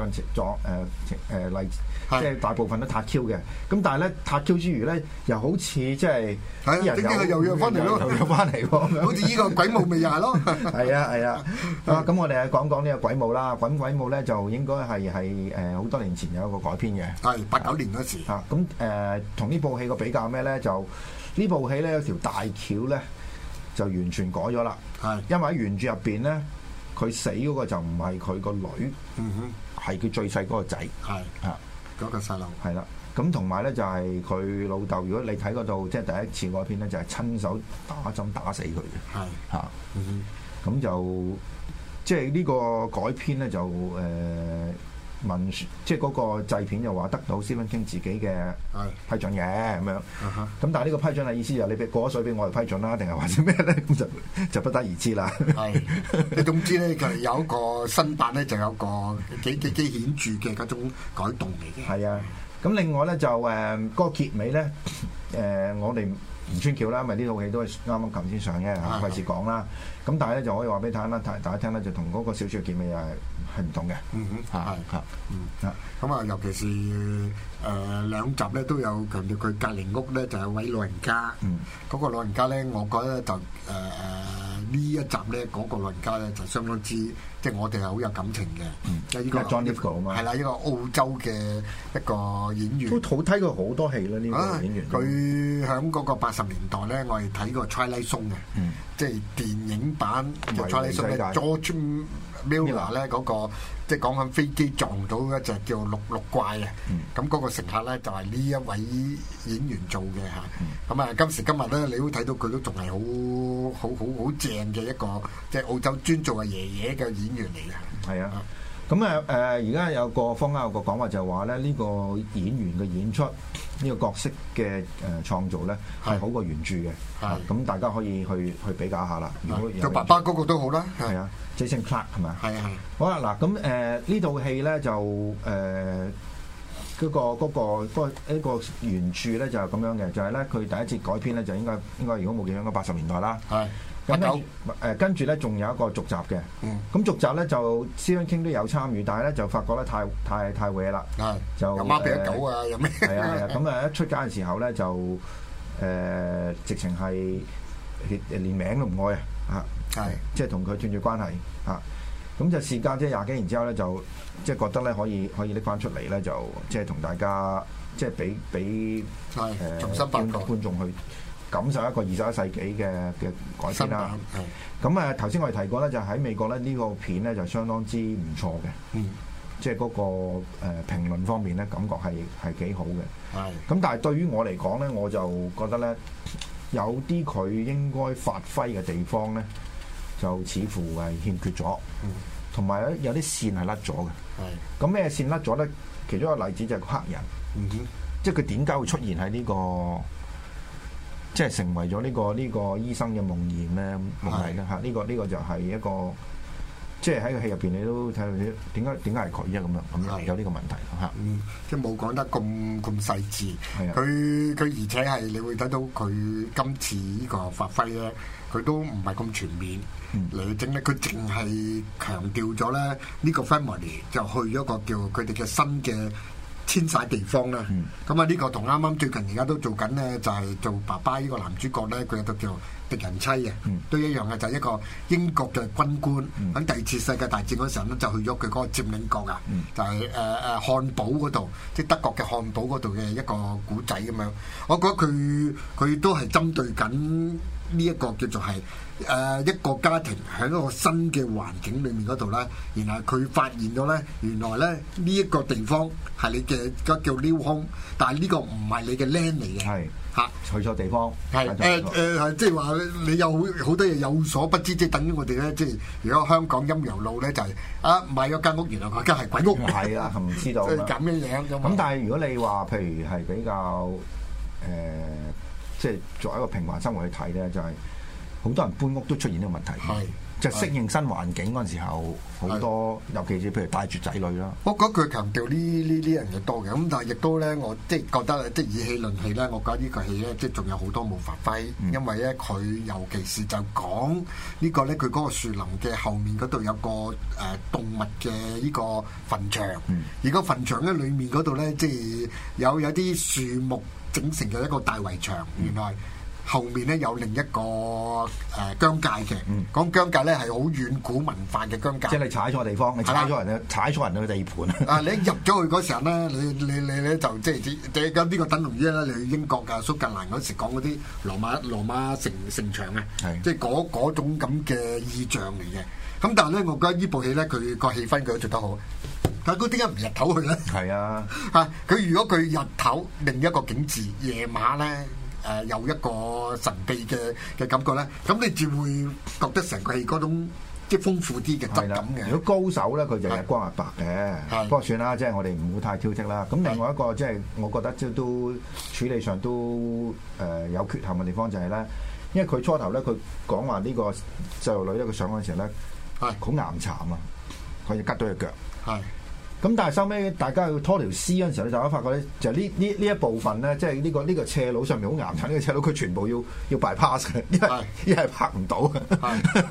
即係大部分都撻 Q 嘅。咁但係咧撻 Q 之餘咧，又好似即係啲人又約翻嚟咯，又約翻嚟喎， 好似呢個鬼舞咪又係咯。 係啊咁我哋講講呢個鬼舞啦。鬼舞咧就應該係好多年前有一個改編嘅， 係89年嗰時。 咁同呢部戲個比較咩咧？就呢部戲咧有條大橋咧就完全改咗啦，因為喺原著入邊咧，佢死嗰個就唔係佢個女，係佢最細嗰個仔， 嗰個細路， 係啦。咁同埋咧就係佢老豆，如果你睇嗰度即係第一次改編咧，就係親手打針打死佢嘅，咁就即係呢個改編咧就即係嗰個製片又話得到 Stephen King 自己嘅批准嘅咁樣，咁但係呢個批准嘅意思就係你俾過咗水俾我哋批准啦，定係或者咩咧？咁就不得而知啦。係， 你總之咧，佢有一個新版咧，就有個幾顯著嘅嗰種改動嚟嘅。係啊， 咁另外咧就嗰個結尾咧，我哋唔穿橋啦，因為呢套戲都係啱啱琴先上嘅，費事講啦。咁但係咧就可以話俾大家聽咧，就同嗰個小説嘅結尾係唔同嘅。 咁尤其是兩集咧都有強調佢隔離屋咧就有位老人家。嗰個老人家咧，我覺得就呢一集咧，嗰個老人家咧就相當之，即係我哋係好有感情嘅。即係呢個 John Lithgow 啊嘛， 係啦，呢個澳洲嘅一個演員。 都好睇過好多戲啦，呢個演員。 佢喺嗰個80年代咧，我係睇過 Twilight Zone 嘅，即係電影版嘅 Twilight Zone 咧 ，George Miller 咧嗰個，即係講緊飛機撞到一隻叫綠怪啊。咁嗰個乘客咧就係呢一位演員做嘅嚇。咁今時今日咧，你都睇到佢都仲係好正嘅一個，即係澳洲專做嘅爺爺嘅演員嚟嘅。係啊。 咁而家有個坊間有個講話就係話咧，呢個演員嘅演出，呢個角色嘅創造咧係好過原著嘅。咁大家可以去比較下啦。如果做爸爸嗰個都好啦。 係啊，Jason Clarke 係咪？係啊。好啦，嗱咁呢套戲咧就嗰個原著咧就係咁樣嘅，就係咧佢第一次改編咧就應該如果冇記錯應該80年代啦。係。咁跟住咧，仲有一個續集嘅。咁續集咧就 Stephen King 都有參與，但係咧就發覺咧太搲啦。就有貓俾隻狗啊，有咩？係啊。咁一出街嘅時候咧就直情係連名都唔愛啊！即係同佢斷絕關係啊！咁就事隔即係20幾年之後咧，就即係覺得咧可以拎翻出嚟咧，就即係同大家即係俾重新發覺觀眾去感受一個21世紀嘅改編啦。咁頭先我哋提過咧，就喺美國咧呢個片咧就相當之唔錯嘅。即係嗰個評論方面咧，感覺係幾好嘅。咁但係對於我嚟講咧，我就覺得咧有啲佢應該發揮嘅地方咧，就似乎係欠缺咗。同埋咧有啲線係甩咗嘅。咁咩線甩咗咧？其中一個例子就係個黑人。即係佢點解會出現喺呢個？即係成為咗呢個醫生嘅夢魘咧，夢嚟嘅嚇。呢個就係一個，即係喺個戲入邊你都睇到啲點解係佢啫咁樣有呢個問題嚇。 即係冇講得咁細緻。佢而且係你會睇到佢今次呢個發揮咧，佢都唔係咁全面嚟整咧。佢淨係強調咗咧呢個 family 就去咗個叫佢哋嘅新嘅遷徙地方啦。咁啊呢個同啱啱最近而家都做緊咧，就係做爸爸呢個男主角咧，佢有套叫狄仁妻嘅，都一樣嘅，就係一個英國嘅軍官喺第二次世界大戰嗰時候咧，就去咗佢嗰個佔領國啊，就係漢堡嗰度，即係德國嘅漢堡嗰度嘅一個古仔咁樣。我覺得佢都係針對緊呢一個叫做係一個家庭喺一個新嘅環境裏面嗰度咧，然後佢發現到咧，原來咧呢一個地方係你嘅叫 new home， 但係呢個唔係你嘅 land 嚟嘅。係。 去錯地方， 即係話你有好多嘢有所不知，即係等於我哋咧，即係如果香港陰陽路咧就係買咗間屋，原來嗰間係鬼屋， 係啦，唔知道咁樣咁但係如果你話譬如係比較即係作為一個平凡生活去睇咧，就係好多人搬屋都出現呢個問題。係。就適應新環境嗰陣時候，好多尤其是譬如帶住仔女啦。我覺得佢強調呢樣嘢多嘅，咁但係亦都咧，我即係覺得即係以戲論戲咧，我覺得呢個戲咧，即係仲有好多冇發揮，因為咧佢尤其是就講呢個咧，佢嗰個樹林嘅後面嗰度有個動物嘅呢個墳場，而個墳場咧裡面嗰度咧，即係有啲樹木整成嘅一個大圍牆，原來。後面咧有另一個疆界嘅，講疆界咧係好遠古文化嘅疆界。即係你踩錯地方，你踩錯人嘅地盤。你入咗去嗰時候咧，你咧就即係咁呢個等同於咧，你去英國㗎蘇格蘭嗰時講嗰啲羅馬城牆啊，即係嗰種咁嘅意象嚟嘅。咁但係咧，我覺得呢部戲咧，佢個氣氛佢都做得好。但係佢點解唔日頭去咧？係啊，佢如果佢日頭另一個景緻，夜晚咧。有一個神秘嘅感覺咧，咁你就會覺得成個戲嗰種即係豐富啲嘅質感嘅。如果高手咧，佢就日光日白嘅。不過算啦，即係我哋唔好太挑剔啦。咁另外一個即係我覺得即係都處理上都有缺陷嘅地方就係咧，因為佢初頭咧佢講話呢個細路女咧佢上嗰陣時咧好岩慘啊，佢就拮到隻腳。係。咁但係收尾大家要拖條絲嗰陣時候咧，大家發覺咧就呢一部分咧，即係呢個斜路上面好岩殘，呢個斜路佢全部要 bypass 嘅，因為拍唔到嘅，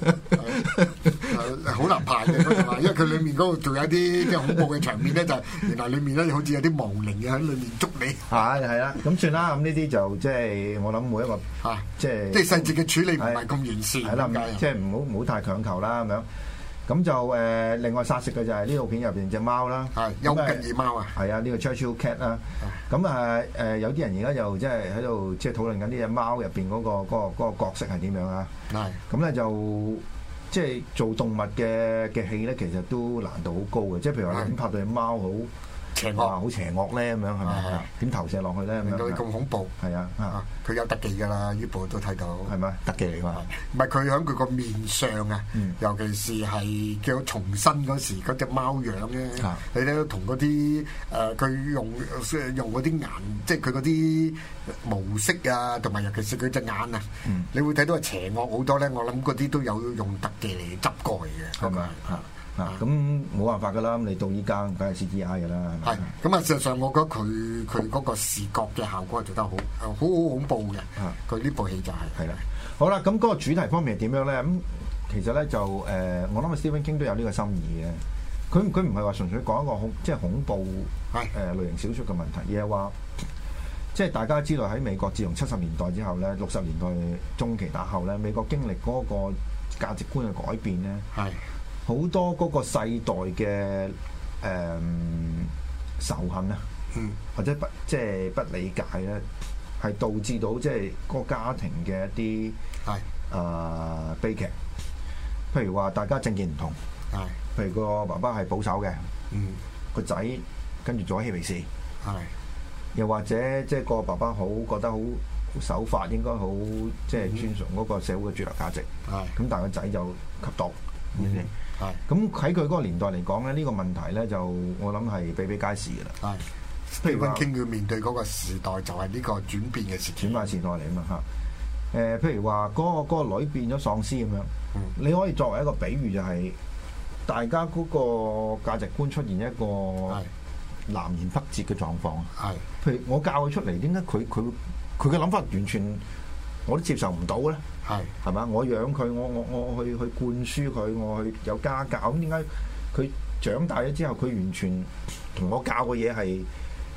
好難拍嘅，因為佢裡面嗰度仲有啲即係恐怖嘅場面咧，就原來裡面咧好似有啲亡靈嘅喺裡面捉你。係啦，咁算啦，咁呢啲就即係我諗每一個即係細節嘅處理唔係咁完善，係啦，即係唔好太強求啦咁樣。咁就另外殺食嘅就係呢套片入邊隻貓啦，幽吉爾貓啊，係啊，呢個 Churchill Cat 啦。咁有啲人而家又即係喺度即係討論緊呢隻貓入邊嗰個角色係點樣啊？咁咧就即係做動物嘅戲咧，其實都難度好高嘅。即係譬如話你點拍到隻貓好邪惡，好邪惡咧咁樣係咪？點投射落去咧咁樣？令到你咁恐怖係啊！佢有特技㗎啦，呢部都睇到係咪特技嚟㗎？唔係佢喺佢個面上啊，尤其是係叫重新嗰時嗰隻貓樣咧，你睇到同嗰啲佢用嗰啲顏，即係佢嗰啲毛色啊，同埋尤其是佢隻眼啊，你會睇到係邪惡好多咧。我諗嗰啲都有用特技嚟執過嘅，係咪啊？咁冇辦法噶啦，咁你到依家梗係 CGI 噶啦。係咁啊！事實上，我覺得佢嗰個視覺嘅效果做得好恐怖嘅。佢呢部戲就係啦。好啦，咁嗰個主題方面係點樣咧？咁其實咧就我諗 Stephen King 都有呢個心意嘅。佢唔係話純粹講一個即係恐怖類型小說嘅問題，而係話即係大家知道喺美國自從70年代之後咧，60年代中期打後咧，美國經歷嗰個價值觀嘅改變咧。係。好多嗰個世代嘅仇恨啊，或者即係不理解咧，係導致到即係嗰個家庭嘅一啲悲劇。譬如話大家政見唔同，譬如個爸爸係保守嘅，個仔跟住做起歧視，又或者即係個爸爸覺得好守法，應該好即係尊重嗰個社會嘅主流價值，咁但係個仔就吸毒，咁喺佢嗰個年代嚟講咧，呢個問題咧就我諗係比比皆是嘅啦。譬如話傾要面對嗰個時代，就係呢個轉變嘅時代嚟啊嘛嚇。譬如話嗰個女變咗喪屍咁樣，你可以作為一個比喻，就係大家嗰個價值觀出現一個南轅北轍嘅狀況。譬如我教佢出嚟，點解佢嘅諗法完全我都接受唔到咧？係嘛？我養佢，我去灌輸佢，我去有家教。咁點解佢長大咗之後，佢完全同我教嘅嘢係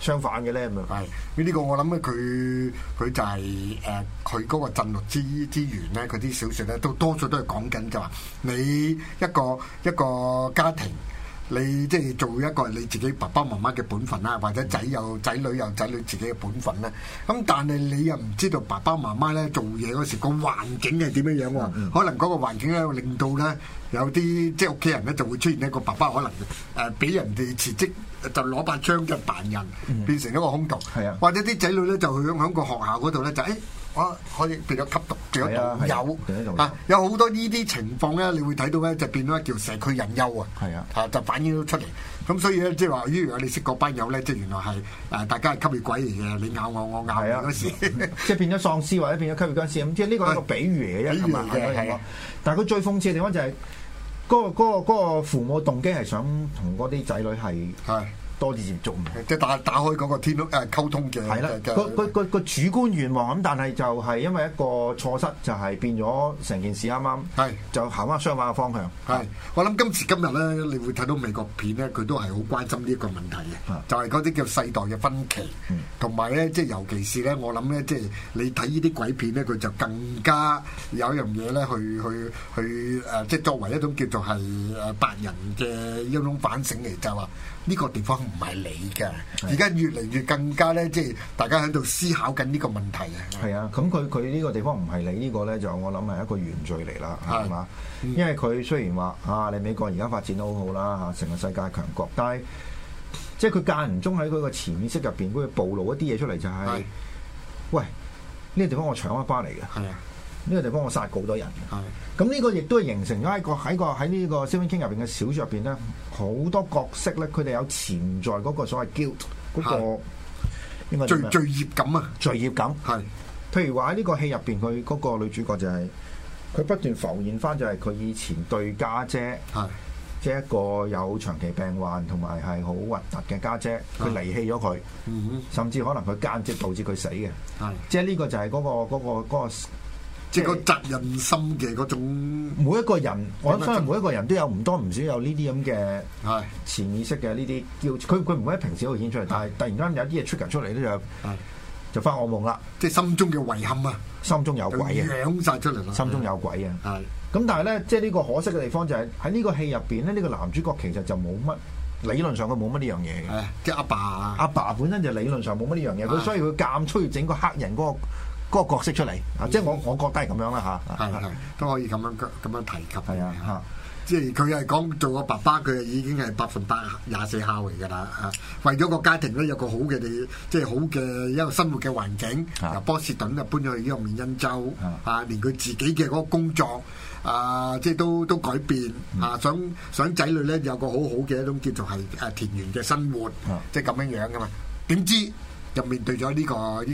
相反嘅咧？咁係呢個我諗咧，佢就係佢嗰個震怒之源咧，佢啲小説咧都多數都係講緊就話你一個家庭。你即係做一個你自己爸爸媽媽嘅本分啦，或者仔女有仔女自己嘅本分啦。咁但係你又唔知道爸爸媽媽咧做嘢嗰時個環境係點樣樣喎？可能嗰個環境咧令到咧有啲即係屋企人咧就會出現一個爸爸可能俾人哋辭職就攞把槍嘅扮人，變成一個兇徒。或者啲仔女咧就響個學校嗰度咧就我可以變咗吸毒，變咗毒友有好多呢啲情況咧，你會睇到咧就變咗叫社區隱憂啊！就反映到出嚟。咁所以咧，即係話，如果你識嗰班友咧，即係原來係大家係吸血鬼嚟嘅，你咬我，我咬你嗰時， 即係變咗喪屍或者變咗吸血僵屍咁。即係呢個係一個比喻嚟嘅啫，係嘛？但係佢最諷刺嘅地方就係嗰個父母動機係想同嗰啲仔女係多啲接觸， 即係打開嗰個溝通嘅。係啦， 個主觀願望咁，但係就係因為一個錯失，就係變咗成件事啱啱就行翻相反嘅方向。 係，我諗今時今日咧，你會睇到美國片咧，佢都係好關心呢一個問題嘅，就係嗰啲叫世代嘅分歧，同埋咧，即係尤其是咧，我諗咧，即係你睇呢啲鬼片咧，佢就更加有一樣嘢咧，去即係作為一種叫做係白人嘅一種反省嚟，就係話呢個地方唔係你嘅，而家越嚟越更加咧，即係大家喺度思考緊呢個問題啊！ 係啊，咁佢呢個地方唔係你呢個咧，就我諗係一個原罪嚟啦，係嘛？因為佢雖然話你美國而家發展得好好啦，成個世界強國，但係即係佢間唔中喺佢個潛意識入邊，佢暴露一啲嘢出嚟，就係喂，呢個地方我搶咗翻嚟嘅。係啊。呢個地方我殺過好多人嘅，咁呢個亦都係形成咗喺呢個 Stephen King 入邊嘅小説入邊咧，好多角色咧，佢哋有潛在嗰個所謂 guilt 嗰個應該罪孽感啊，罪孽感係。譬如話喺呢個戲入邊，佢嗰個女主角就係佢不斷浮現翻，就係佢以前對家姐，即係一個有長期病患同埋係好核突嘅家姐，佢離棄咗佢，甚至可能佢間接導致佢死嘅，即係呢個就係嗰個。 即係個責任心嘅嗰種， 每一個人，我相信每一個人都有唔多唔少有呢啲咁嘅潛意識嘅呢啲叫佢唔會喺平時度顯出嚟，但係突然間有啲嘢trigger出嚟咧就發惡夢啦， 即係心中嘅遺憾啊，心中有鬼啊， 響曬出嚟啦， 心中有鬼啊，咁但係咧，即係呢個可惜嘅地方就係喺呢個戲入邊咧，呢個男主角其實就冇乜理論上佢冇乜呢樣嘢嘅， 即係阿爸本身就理論上冇乜呢樣嘢，佢所以佢間粗要整個黑人嗰個角色出嚟，即係我覺得係咁樣啦嚇， 係都可以咁樣提及， 係啊嚇， 即係佢係講做個爸爸，佢已經係100%24孝嚟㗎啦嚇，為咗個家庭咧有個好嘅即係好嘅一個生活嘅環境，由波士頓就搬咗去呢個緬因州啊，連佢自己嘅嗰個工作即係都改變啊，想仔女咧有個好好嘅一種叫做係田園嘅生活，即係咁樣樣㗎嘛，點知？就面對咗呢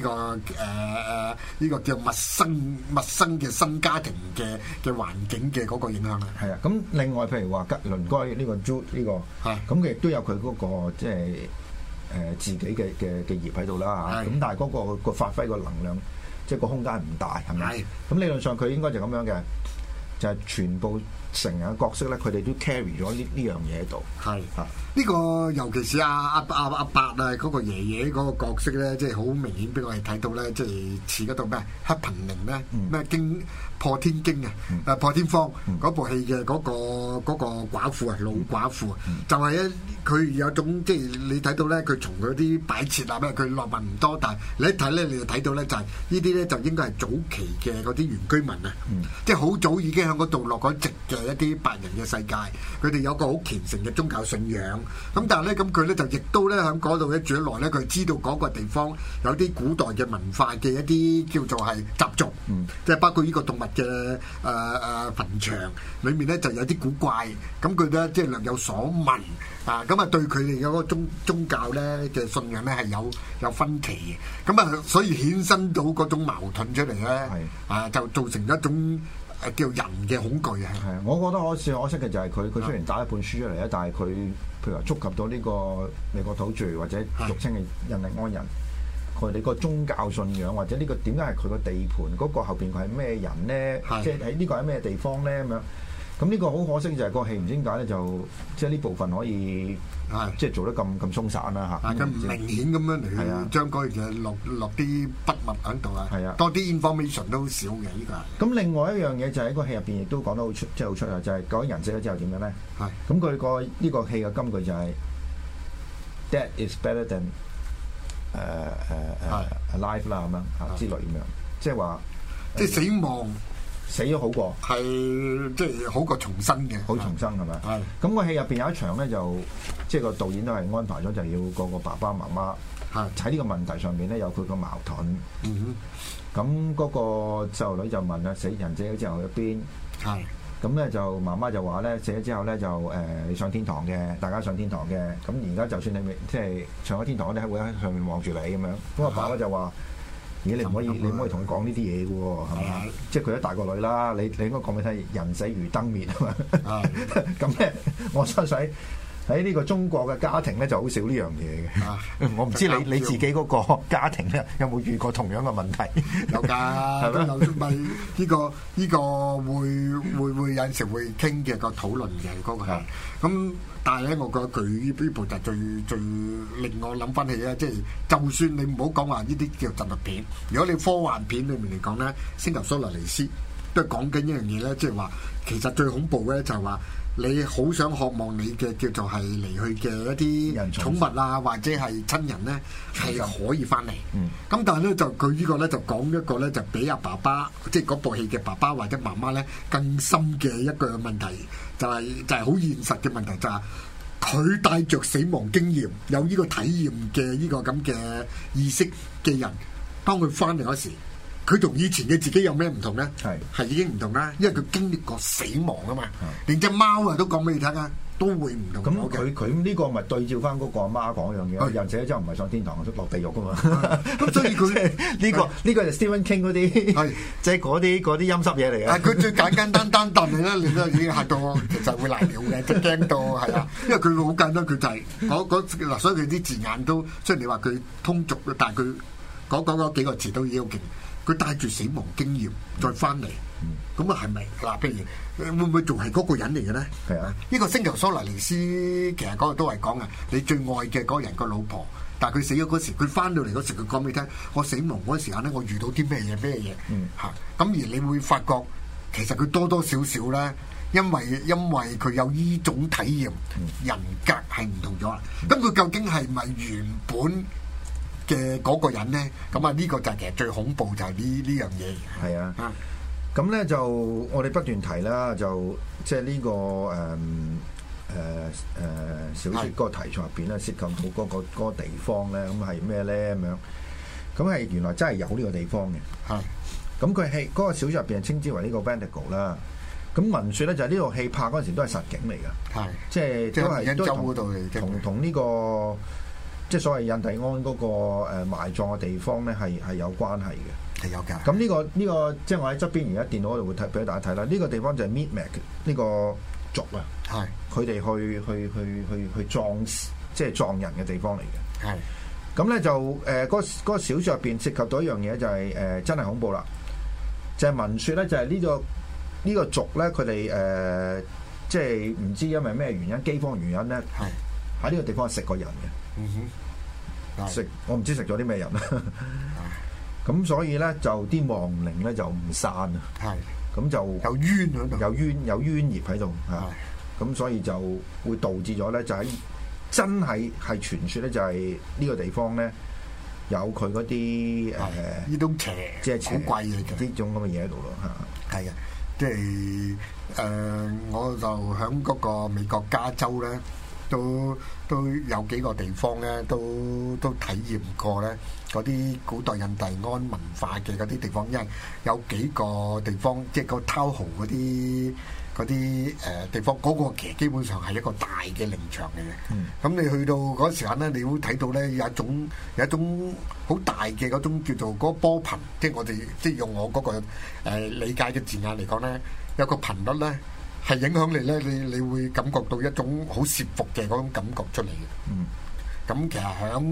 個叫陌生嘅新家庭嘅環境嘅嗰個影響啦。 係啊，咁另外譬如話鄰居呢個 Jude 呢個，咁佢亦都有佢嗰個即係自己嘅業喺度啦嚇。咁但係嗰個發揮個能量，即係個空間唔大，係咪？咁理論上佢應該就咁樣嘅，就係全部成人嘅角色咧，佢哋都 carry 咗呢樣嘢喺度。係啊。 呢個尤其是阿伯嗰個爺爺嗰個角色咧，即係好明顯俾我哋睇到咧，即係似嗰度咩黑貧靈咧，咩破天驚啊，破天荒嗰部戲嘅嗰個寡婦啊，老寡婦啊，就係咧佢有種即係你睇到咧，佢從佢啲擺設啊咩，佢落文唔多，但係你一睇咧，你就睇到咧就係呢啲咧就應該係早期嘅嗰啲原居民啊，即係好早已經喺嗰度落咗籍嘅一啲白人嘅世界，佢哋有個好虔誠嘅宗教信仰。咁但係咧，咁佢咧就亦都咧喺嗰度咧住咗耐咧，佢知道嗰個地方有啲古代嘅文化嘅一啲叫做係習俗，即係包括呢個動物嘅墳場裏面咧就有啲古怪，咁佢咧即係略有所聞啊，咁啊對佢哋嘅嗰個宗教咧嘅信仰咧係有分歧嘅，咁啊所以衍生到嗰種矛盾出嚟咧，就造成一種叫人嘅恐懼啊！ 係，我覺得可惜嘅就係佢雖然打一本書出嚟咧，但係佢譬如話觸及到呢個美國土著或者俗稱嘅印第安人，佢哋個宗教信仰或者呢個點解係佢個地盤嗰個後邊佢係咩人咧？即係喺呢個係咩地方咧咁樣？ 咁呢個好可惜就係個戲唔知點解咧，就即係呢部分可以即係做得咁鬆散啦嚇。 咁明顯咁樣嚟將嗰樣嘢落啲筆墨喺度啊。 係啊， 多啲 information 都少嘅呢個係。 咁另外一樣嘢就喺個戲入邊亦都講得好出，即係好出啊！就係究竟人死咗之後點樣咧？係。咁佢個呢個戲嘅金句就係 Death is better than alive 啦咁樣之類咁樣，即係話即係死亡。 死咗好過， 係即係好過重生嘅， 好重生係咪？係。咁個戲入邊有一場咧，就即係個導演都係安排咗，就要個爸爸媽媽喺呢個問題上面咧有佢個矛盾。咁嗰個細路女就問啊，死人死咗之後去邊？係。咁咧就媽媽就話咧，死咗之後咧就你上天堂嘅，大家上天堂嘅。咁而家就算你未即係上咗天堂，我哋喺會喺上面望住你咁樣。咁個爸爸就話。你唔可以同佢講呢啲嘢嘅喎，係嘛？即係佢都大個女啦，你應該講俾佢聽，人死如燈滅啊嘛。咁咧，我相信喺呢個中國嘅家庭咧就好少呢樣嘢嘅。我唔知你自己嗰個家庭咧有冇遇過同樣嘅問題？ 有㗎，都有咪呢個會有陣時會傾嘅個討論嘅嗰個係咁。但係咧，我覺得佢呢部就最令我諗翻起咧，即係就算你唔好講話呢啲叫紀錄片，如果你科幻片裏面嚟講咧，《星球蘇萊尼斯》都係講緊一樣嘢咧，即係話其實最恐怖咧就係話你好想渴望你嘅叫做係離去嘅一啲寵物啊，或者係親人咧係可以翻嚟。咁但係咧就佢呢個咧就講一個咧就比阿爸爸即係嗰部戲嘅爸爸或者媽媽咧更深嘅一個問題。就係好現實嘅問題，就係佢帶着死亡經驗，有呢個體驗嘅呢個咁嘅意識嘅人，當佢翻嚟嗰時，佢同以前嘅自己有咩唔同咧？係已經唔同啦，因為佢經歷過死亡啊嘛，連隻貓啊都講俾你聽啊，都會唔同。 咁佢呢個咪對照翻嗰個阿媽講樣嘢，人死咗之後唔係上天堂，落地獄噶嘛。咁所以佢呢個就 Stephen King 嗰啲，即係嗰啲陰濕嘢嚟嘅。 佢最簡簡單單答你啦，你都已經嚇到我，其實會瀨尿嘅，即係驚到係啊。因為佢好簡單，佢就係嗱，所以佢啲字眼都雖然你話佢通俗，但係佢嗰幾個詞都已經好勁。佢帶住死亡經驗再翻嚟，咁啊係咪嗱？譬如會唔會仲係嗰個人嚟嘅咧？係啊，呢個星球蘇萊尼斯其實嗰個都係講啊，你最愛嘅嗰個人個老婆，但係佢死咗嗰時，佢翻到嚟嗰時，佢講俾你聽，我死亡嗰時間咧，我遇到啲咩嘢嚇，咁而你會發覺其實佢多多少少咧，因為佢有呢種體驗，人格係唔同咗啦。咁佢究竟係咪原本嘅嗰個人咧，咁啊呢個就係其實最恐怖就係呢樣嘢。係啊， 咁咧就我哋不斷提啦，就即係呢個小説嗰個題材入邊咧，涉及到嗰個地方咧，咁係咩咧咁樣？咁係原來真係有呢個地方嘅。係，咁佢戲嗰個小説入邊係稱之為呢個 Bendigo 啦。咁聞説咧就係呢套戲拍嗰陣時都係實景嚟㗎。係，即係都係印洲嗰度嚟同呢個。即係所謂印第安嗰個埋葬嘅地方咧，係有關係嘅， 係有㗎。 咁呢個即係我喺側邊而家電腦嗰度會睇俾大家睇啦。呢個地方就係 Micmac 呢個族啊，係佢哋去葬即係葬人嘅地方嚟嘅。係咁咧就嗰個小説入邊涉及到一樣嘢就係真係恐怖啦，就係聞説咧就係呢個族咧佢哋即係唔知因為咩原因饑荒原因咧，係喺呢個地方食過人嘅。食我唔知食咗啲咩人啦，咁所以咧就啲亡靈咧就唔散啊，咁就有冤喺度，有冤孽喺度嚇，咁所以就會導致咗咧就喺真係傳説咧就係呢個地方咧有佢嗰啲呢種邪即係好貴嘅呢種咁嘅嘢喺度咯嚇， 係啊，即係我就喺嗰個美國加州咧。都有幾個地方咧，都體驗過咧嗰啲古代印第安文化嘅嗰啲地方，因為有幾個地方，即係個Tahoe嗰啲地方，嗰個其實基本上係一個大嘅靈場嚟嘅。咁你去到嗰時間咧，你會睇到咧有一種好大嘅嗰種叫做嗰個波頻，即係我哋即係用我嗰個理解嘅字眼嚟講咧，有個頻率咧。係影響你咧，你會感覺到一種好懾服嘅嗰種感覺出嚟嘅。咁其實喺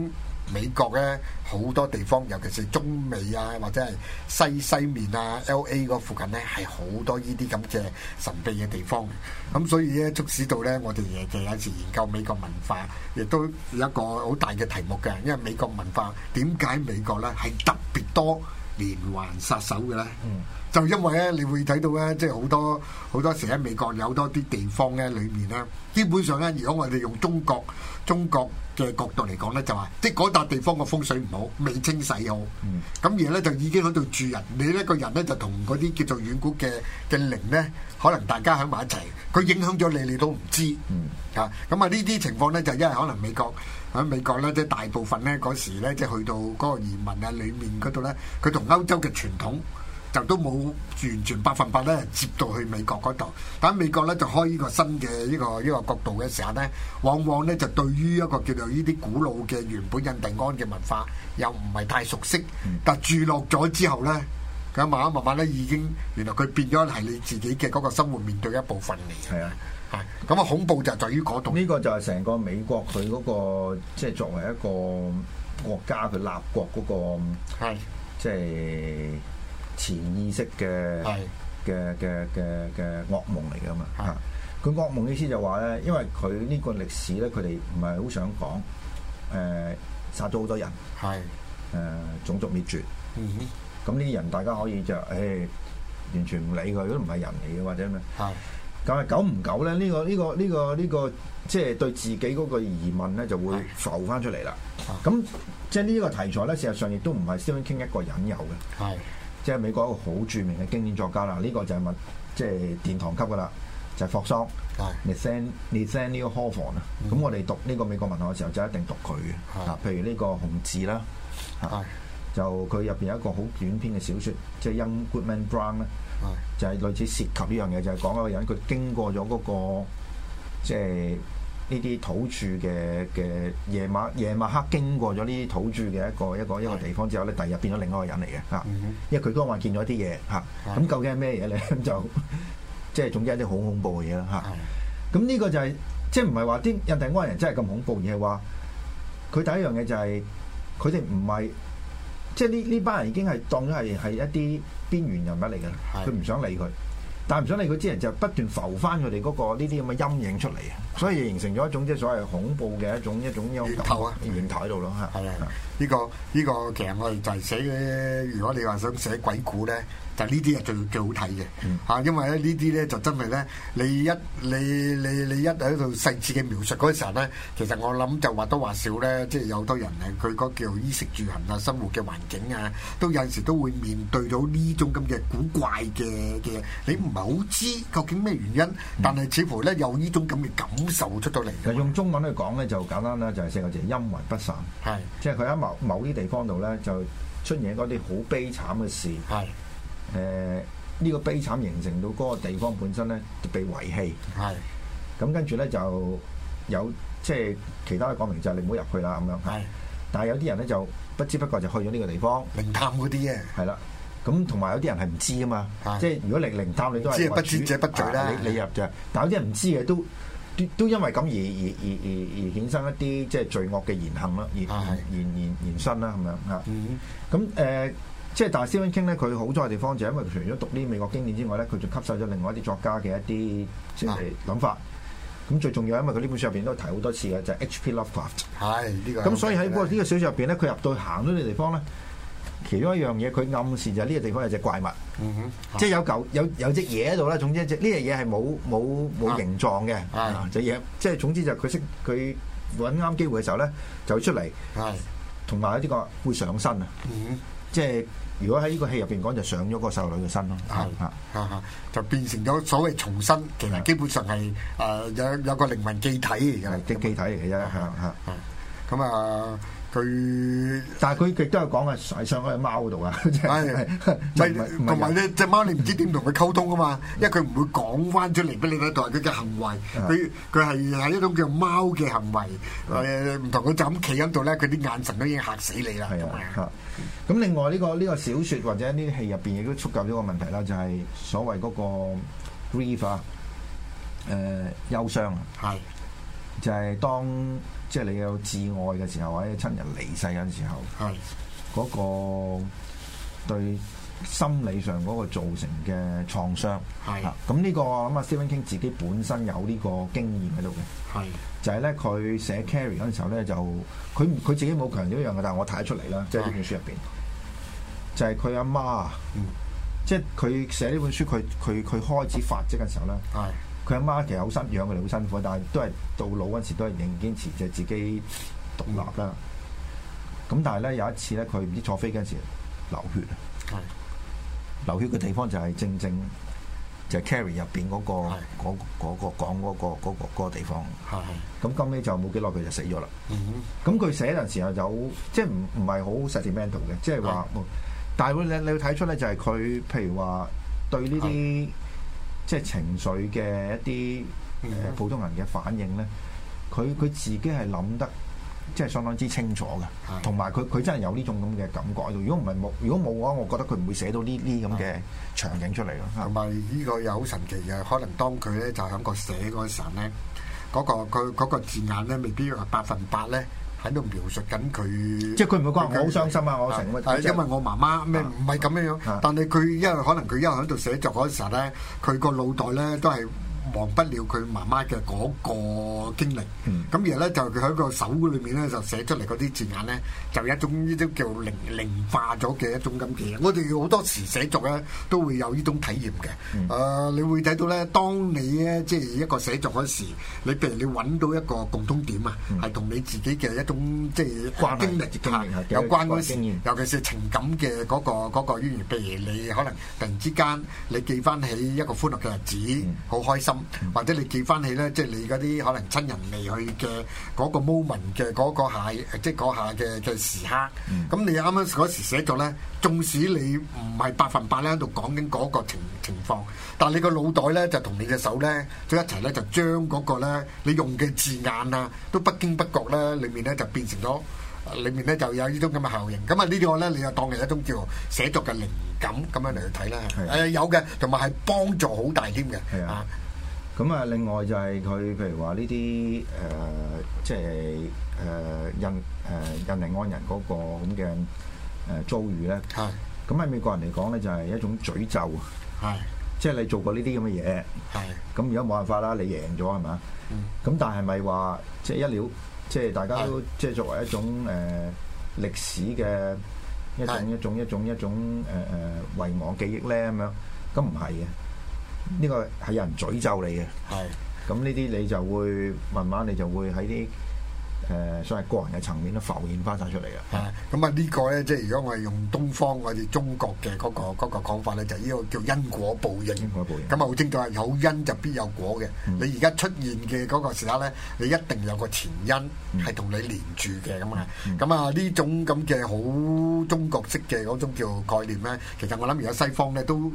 美國咧好多地方，尤其是中美啊，或者係西面啊 LA 嗰附近咧，係好多呢啲咁嘅神秘嘅地方。咁所以咧，促使到咧，我哋其實有時研究美國文化，亦都有一個好大嘅題目嘅。因為美國文化點解美國咧係特別多連環殺手嘅咧？就因為咧，你會睇到咧，即係好多時喺美國有好多啲地方咧，裏面咧，基本上咧，如果我哋用中國嘅角度嚟講咧，就話即係嗰笪地方個風水唔好，未清洗好，咁而咧就已經喺度住人，你呢個人咧就同嗰啲叫做遠古嘅靈咧，可能大家喺埋一齊，佢影響咗你都唔知，咁啊呢啲情況咧就因為可能美國咧，即係大部分咧嗰時咧，即係去到嗰個移民啊裏面嗰度咧，佢同歐洲嘅傳統就都冇完全100%咧接到去美國嗰度，但喺美國咧就開呢個新嘅呢個角度嘅時候咧，往往咧就對於一個叫做呢啲古老嘅原本印第安嘅文化又唔係太熟悉，但住落咗之後咧，佢慢慢咧已經原來佢變咗係你自己嘅嗰個生活面對一部分嚟。係啊，咁啊恐怖就在於嗰度。呢個就係成個美國佢嗰個即係作為一個國家佢立國嗰個即係潛意識嘅噩夢嚟㗎嘛嚇，佢噩夢意思就話咧，因為佢呢個歷史咧，佢哋唔係好想講殺咗好多人，種族滅絕，咁呢啲人大家可以就完全唔理佢，都唔係人嚟嘅或者咩，咁係久唔久咧，呢個即係對自己嗰個疑問咧就會浮翻出嚟啦。咁即係呢個題材咧，事實上亦都唔係 Stephen King 一個人有嘅。即係美國一個好著名嘅經典作家啦，呢個就係即係殿堂級噶啦，就係霍桑 Nathaniel Hawthorne 啊。咁我哋讀呢個美國文學嘅時候就一定讀佢嘅。譬如呢個紅字啦，就佢入邊有一個好短篇嘅小説，即係 Young Goodman Brown 咧，就係類似涉及呢樣嘢，就係講一個人佢經過咗嗰個即係呢啲土著嘅夜晚黑經過咗呢啲土著嘅一個地方之後咧，第二日變咗另外一個人嚟嘅嚇，因為佢當晚見咗啲嘢嚇，咁究竟係咩嘢咧？就即係總之一啲好恐怖嘅嘢啦嚇。咁呢個就係即係唔係話啲印第安人真係咁恐怖，而係話佢第一樣嘢就係佢哋唔係即係呢班人已經係當咗係一啲邊緣人物嚟嘅，佢唔想理佢。但係唔想理佢之前就不斷浮翻佢哋嗰個呢啲咁嘅陰影出嚟啊，所以形成咗一種即係所謂恐怖嘅一種源頭喺度咯嚇。係啊， 呢個其實我哋就係寫嘅。如果你話想寫鬼故咧，就呢啲係最好睇嘅嚇，因為咧呢啲咧就真係咧，你一喺度細緻嘅描述嗰陣時候咧，其實我諗就或多或少咧，即係有好多人佢嗰叫衣食住行啊、生活嘅環境啊，都有陣時都會面對到呢種咁嘅古怪嘅你唔係好知究竟咩原因，但係似乎咧有呢種咁嘅感受出到嚟。 用中文去講咧就簡單啦，就係4個字：陰魂不散。係，即係佢喺某啲地方度咧就出現嗰啲好悲慘嘅事。係。呢個悲慘形成到嗰個地方本身咧就被遺棄，咁跟住咧就有即係其他嘅講明就係你唔好入去啦咁樣，但係有啲人咧就不知不覺就去咗呢個地方靈探嗰啲嘅， 係啦，咁同埋有啲人係唔知啊嘛，即係如果靈探你都係不知者不罪啦， 你入啫，但有啲人唔知嘅都因為咁而衍生一啲即係罪惡嘅言行啦，延伸啦咁樣嚇，咁即係但係 Stephen King 咧，佢好在嘅地方就係因為除咗讀呢美國經典之外咧，佢仲吸收咗另外一啲作家嘅一啲即係諗法。咁最重要因為佢呢本書入邊都提好多次嘅，就係 H.P. Lovecraft。係呢個。咁所以喺呢個小説入邊咧，佢入到行到呢個地方咧，其中一樣嘢佢暗示就係呢個地方有隻怪物。即係有隻嘢喺度啦。總之呢隻嘢係冇形狀嘅。隻嘢即係總之就佢揾啱機會嘅時候咧，就會出嚟。同埋呢個會上身啊。即係如果喺呢個戲入邊講，就上咗個細路女嘅身咯， 就變成咗所謂重生，其實基本上係有個靈魂寄體嚟嘅， 即係寄體嚟嘅啫， 咁啊佢， 但係佢亦都有講係上喺隻貓度啊， 同埋咧隻貓你唔知點同佢溝通啊嘛，因為佢唔會講翻出嚟俾你睇到佢嘅行為，佢係一種叫貓嘅行為，唔同佢就咁企喺度咧，佢啲眼神都已經嚇死你啦。 咁另外呢個小説或者呢啲戲入邊亦都觸及咗個問題啦，就係所謂嗰個 grief 啊，憂傷啊。 就係當即係你有摯愛嘅時候，或者親人離世嗰陣時候，嗰個對心理上嗰個造成嘅創傷。咁呢個我諗啊 Stephen King 自己本身有呢個經驗喺度嘅。就係咧，佢寫 Carrie 嗰陣時候咧，就佢自己冇強調一樣嘅，但係我睇得出嚟啦，即係呢本書入邊，就係佢阿媽，即係佢寫呢本書，佢開始發跡嘅時候咧，佢阿媽其實好辛養佢哋好辛苦，但係都係到老嗰陣時都係仍然堅持就係自己獨立啦。咁但係咧有一次咧，佢唔知坐飛機嗰陣時流血，流血嘅地方就係正就係 Carrie 入邊嗰個講嗰個地方。咁後尾就冇幾耐佢就死咗啦。咁佢寫嗰陣時候有即係唔係好 sentimental 嘅，即係話，但係你要睇出咧就係佢譬如話對呢啲即係情緒嘅一啲普通人嘅反應咧，佢自己係諗得即係相當之清楚嘅，同埋佢真係有呢種咁嘅感覺喺度。如果冇嘅話，我覺得佢唔會寫到呢啲咁嘅場景出嚟咯。 同埋呢個又好神奇嘅，可能當佢咧就喺個寫嗰時候咧，嗰個字眼咧未必係100%咧喺度描述緊佢。即係佢唔會講我好傷心啊！我成個因為我媽媽咩唔係咁樣樣，但係佢因為可能佢一路喺度寫作嗰時候咧，佢個腦袋咧都係忘不了佢媽媽嘅嗰個經歷，咁然後咧就佢喺個手裏面咧就寫出嚟嗰啲字眼咧，就一種呢種叫靈化咗嘅一種咁嘅嘢。我哋好多時寫作咧都會有呢種體驗嘅。你會睇到咧，當你咧即係一個寫作嗰時，你譬如你揾到一個共通點啊，係同你自己嘅一種即係經歷有關嗰時，尤其是情感嘅嗰個淵源。譬如你可能突然之間你記翻起一個歡樂嘅日子，好開心。或者你記翻起咧，即係你嗰啲可能親人離去嘅嗰個 moment 嘅嗰下，即係嗰下嘅時刻。咁你啱啱嗰時寫作咧，縱使你唔係100%咧喺度講緊嗰個情況，但係你個腦袋咧就同你嘅手咧，就一齊咧就將嗰個咧你用嘅字眼啊，都不經不覺咧，裏面咧就變成咗，裏面咧就有呢種咁嘅效應。咁啊呢個咧你就當係一種叫寫作嘅靈感咁樣嚟去睇啦。有嘅，同埋係幫助好大添嘅。 咁啊，另外就係佢譬如話呢啲即係印尼安人嗰個咁嘅遭遇咧。咁喺美國人嚟講咧，就係一種詛咒。即係你做過呢啲咁嘅嘢。咁而家冇辦法啦，你贏咗係嘛？咁但係咪話即係一了，即係大家都即係作為一種歷史嘅一種遺忘記憶咧咁樣？咁唔係嘅。呢個係有人詛咒你嘅，咁呢啲你就會慢慢你就會喺啲所謂個人嘅層面都浮現翻晒出嚟啊！ 咁啊呢個咧，即係如果我係用東方我哋中國嘅嗰個講法咧，就呢個叫因果報應。咁啊好清楚係有因就必有果嘅。你而家出現嘅嗰個時刻咧，你一定有個前因係同你連住嘅咁啊。咁啊呢種咁嘅好中國式嘅嗰種叫概念咧，其實我諗而家西方咧都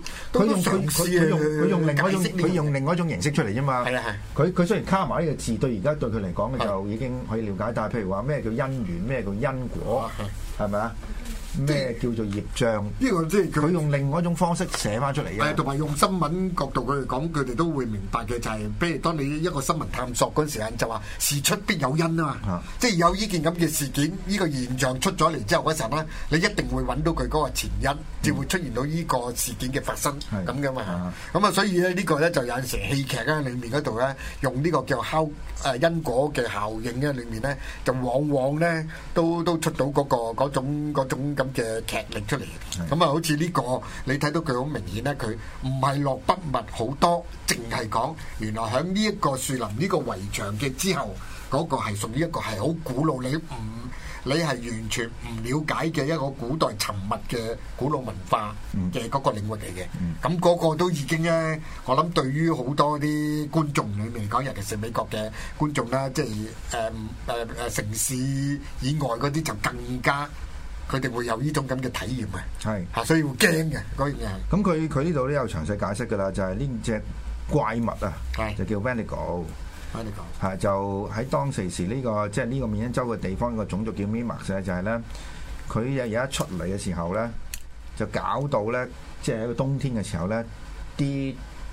佢用另外一種形式出嚟啫嘛。佢雖然卡埋呢個字，對而家對佢嚟講咧就已經可以了解，但係譬如話咩叫因緣，咩叫因果，係咪啊？咩叫做業障？呢個即係佢用另外一種方式寫翻出嚟嘅。 同埋用新聞角度佢哋講，佢哋都會明白嘅就係，譬如當你一個新聞探索嗰陣時間，就話事出必有因啊嘛。即係有呢件咁嘅事件，呢個現象出咗嚟之後嗰陣咧，你一定會揾到佢嗰個前因，至會出現到呢個事件嘅發生咁嘅嘛。咁啊，所以咧呢個咧就有陣時戲劇咧裏面嗰度咧，用呢個叫因果嘅效應咧裏面咧，就往往咧都出到嗰種咁嘅劇力出嚟。咁啊，好似呢個你睇到佢好明顯咧，佢唔係落筆墨好多，淨係講原來喺呢一個樹林呢個圍牆嘅之後，嗰個係屬於一個係好古老，你係完全唔了解嘅一個古代沉默嘅古老文化嘅嗰個領域嚟嘅。咁嗰個都已經咧，我諗對於好多啲觀眾裏面嚟講，尤其是美國嘅觀眾啦，即係城市以外嗰啲就更加。佢哋會有呢種咁嘅體驗嘅，所以會驚嘅嗰樣嘢。 咁佢呢度都有詳細解釋㗎啦，就係呢隻怪物啊，就叫 Wendigo，就喺當時呢個即係呢個緬因州嘅地方個種族叫 Mi'kmaq，就係咧，佢有一出嚟嘅時候咧，就搞到咧，即係喺個冬天嘅時候咧，啲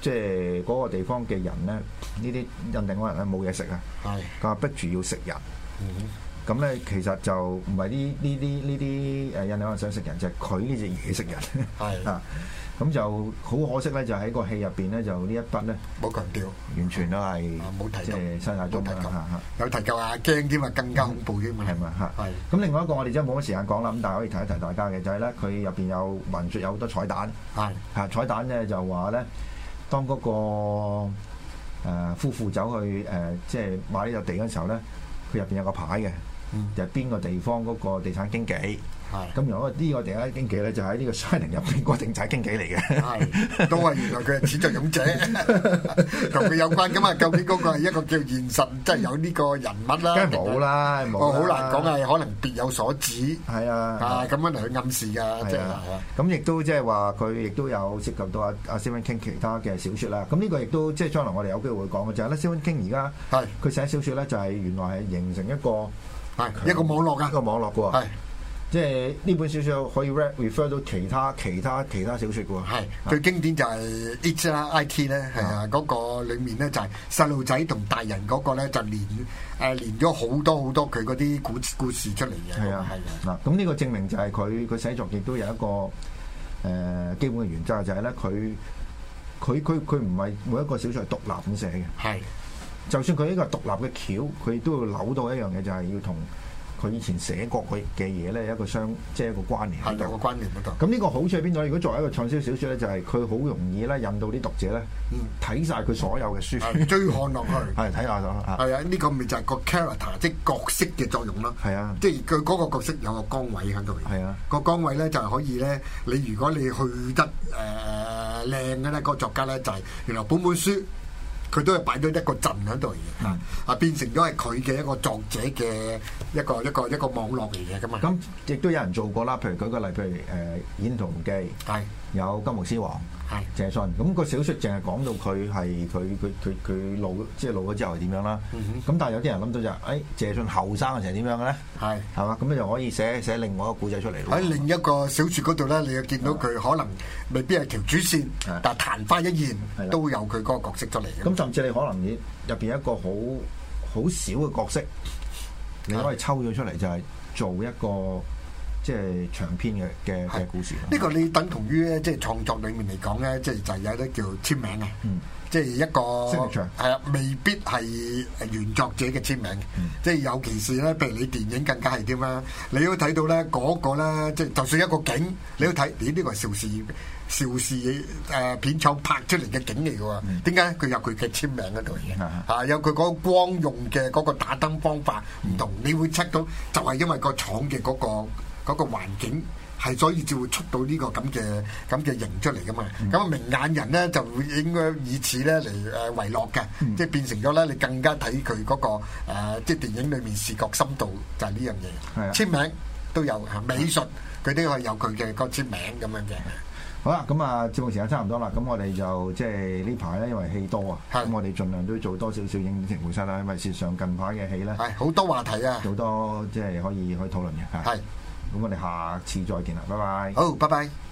即係嗰個地方嘅人咧，呢啲印第安人咧冇嘢食啊，佢話逼住要食人。咁咧其實就唔係呢啲印第安人想食人，就係佢呢隻嘢食人。係啊。咁就好可惜咧，就喺個戲入邊咧，就呢一筆咧冇強調， 完全都係冇提及， 即係新亞中有提及啊，驚添啊，更加恐怖添啊， 係咪嚇？係。咁另外一個我哋真係冇乜時間講啦，咁但係可以提一提大家嘅就係咧，佢入邊有文説有好多彩蛋，彩蛋咧就話咧，當嗰個夫婦走去即係買呢笪地嘅時候咧，佢入邊有個牌嘅，就係邊個地方嗰個地產經紀。咁如果呢個地產經紀咧，就喺呢個 Shining 入邊個地產經紀嚟嘅， 係都係原來佢係始作俑者，同佢有關咁啊？究竟嗰個係一個叫現實，即係有呢個人物啦？ 梗係冇啦，冇。 好難講係可能別有所指，係啊，咁樣嚟去暗示㗎，即係。 咁亦都即係話佢亦都有涉及到阿 Stephen King 其他嘅小説啦。咁呢個亦都即係將來我哋有機會會講嘅就係咧，Stephen King 而家佢寫小説咧，就係原來係形成一個網絡㗎， 一個網絡㗎喎。即係呢本小説可以 refer 到其他小説嘅喎。係最經典就係 It 啦 IT 咧，係啊，嗰個裡面咧就係細路仔同大人嗰個咧就連咗好多佢嗰啲故事出嚟嘅。係啊係啊。嗱， 咁呢個證明就係佢寫作亦都有一個基本嘅原則，就係咧佢唔係每一個小説係獨立咁寫嘅。係。就算佢呢個獨立嘅橋，佢都要扭到一樣嘢，就係要同佢以前寫過嘅嘢咧，一個即係一個關聯喺度。 有個關聯喺度。 咁呢個好處喺邊度？如果作為一個暢銷小説咧，就係佢好容易咧引到啲讀者咧睇晒佢所有嘅書， 追看落去。 係睇下咗。 係啊，呢個咪就係個 character，即係角色嘅作用咯。係啊，即係佢嗰個角色有個崗位喺度。係啊，個崗位咧就係可以咧，你如果你去得靚嘅咧，個作家咧就係原來本書。佢都係擺咗一個陣喺度嘅，變成咗係佢嘅一個作者嘅一個網絡嚟嘅咁啊。 咁亦都有人做過啦，譬如舉個例，譬如《演童記》，係有金毛獅王，係謝遜。咁個小説淨係講到佢係佢老即係老咗之後係點樣啦。咁但係有啲人諗到就係謝遜後生嘅時候點樣嘅咧？係嘛？咁你就可以寫另外一個故仔出嚟咯。 喺另一個小説嗰度咧，你又見到佢可能未必係條主線，但係曇花一現都有佢嗰個角色出嚟嘅。 甚至你可能入邊一個好少嘅角色，你可以抽咗出嚟，就係做一個即係長篇嘅故事。 呢個你等同於咧，即係創作裡面嚟講咧，即係就有啲叫簽名嘅，即係一個係啊，未必係原作者嘅簽名。即係尤其是咧，譬如你電影更加係點啦，你都睇到咧嗰個咧，即係就算一個景，你都睇，咦呢個係邵氏片廠拍出嚟嘅景嚟嘅喎，點解佢有佢嘅簽名喺度嘅？有佢嗰個光用嘅嗰個打燈方法唔同，你會 check 到就係因為個廠嘅嗰個環境係，所以就會出到呢個咁嘅形出嚟噶嘛。咁明眼人咧就會應該以此咧嚟為樂嘅，即係變成咗咧你更加睇佢嗰個即係電影裏面視覺深度就係呢樣嘢。簽名都有美術，佢都可以有佢嘅個簽名咁樣嘅。 好啦，咁啊節目時間差唔多啦，咁我哋就即係呢排咧，因為戲多啊，咁我哋盡量都做多少少影評會室啦，因為事實上近排嘅戲咧係好多話題啊， 好多即係可以討論嘅嚇。係，咁我哋下次再見啦，拜拜。 好，拜拜。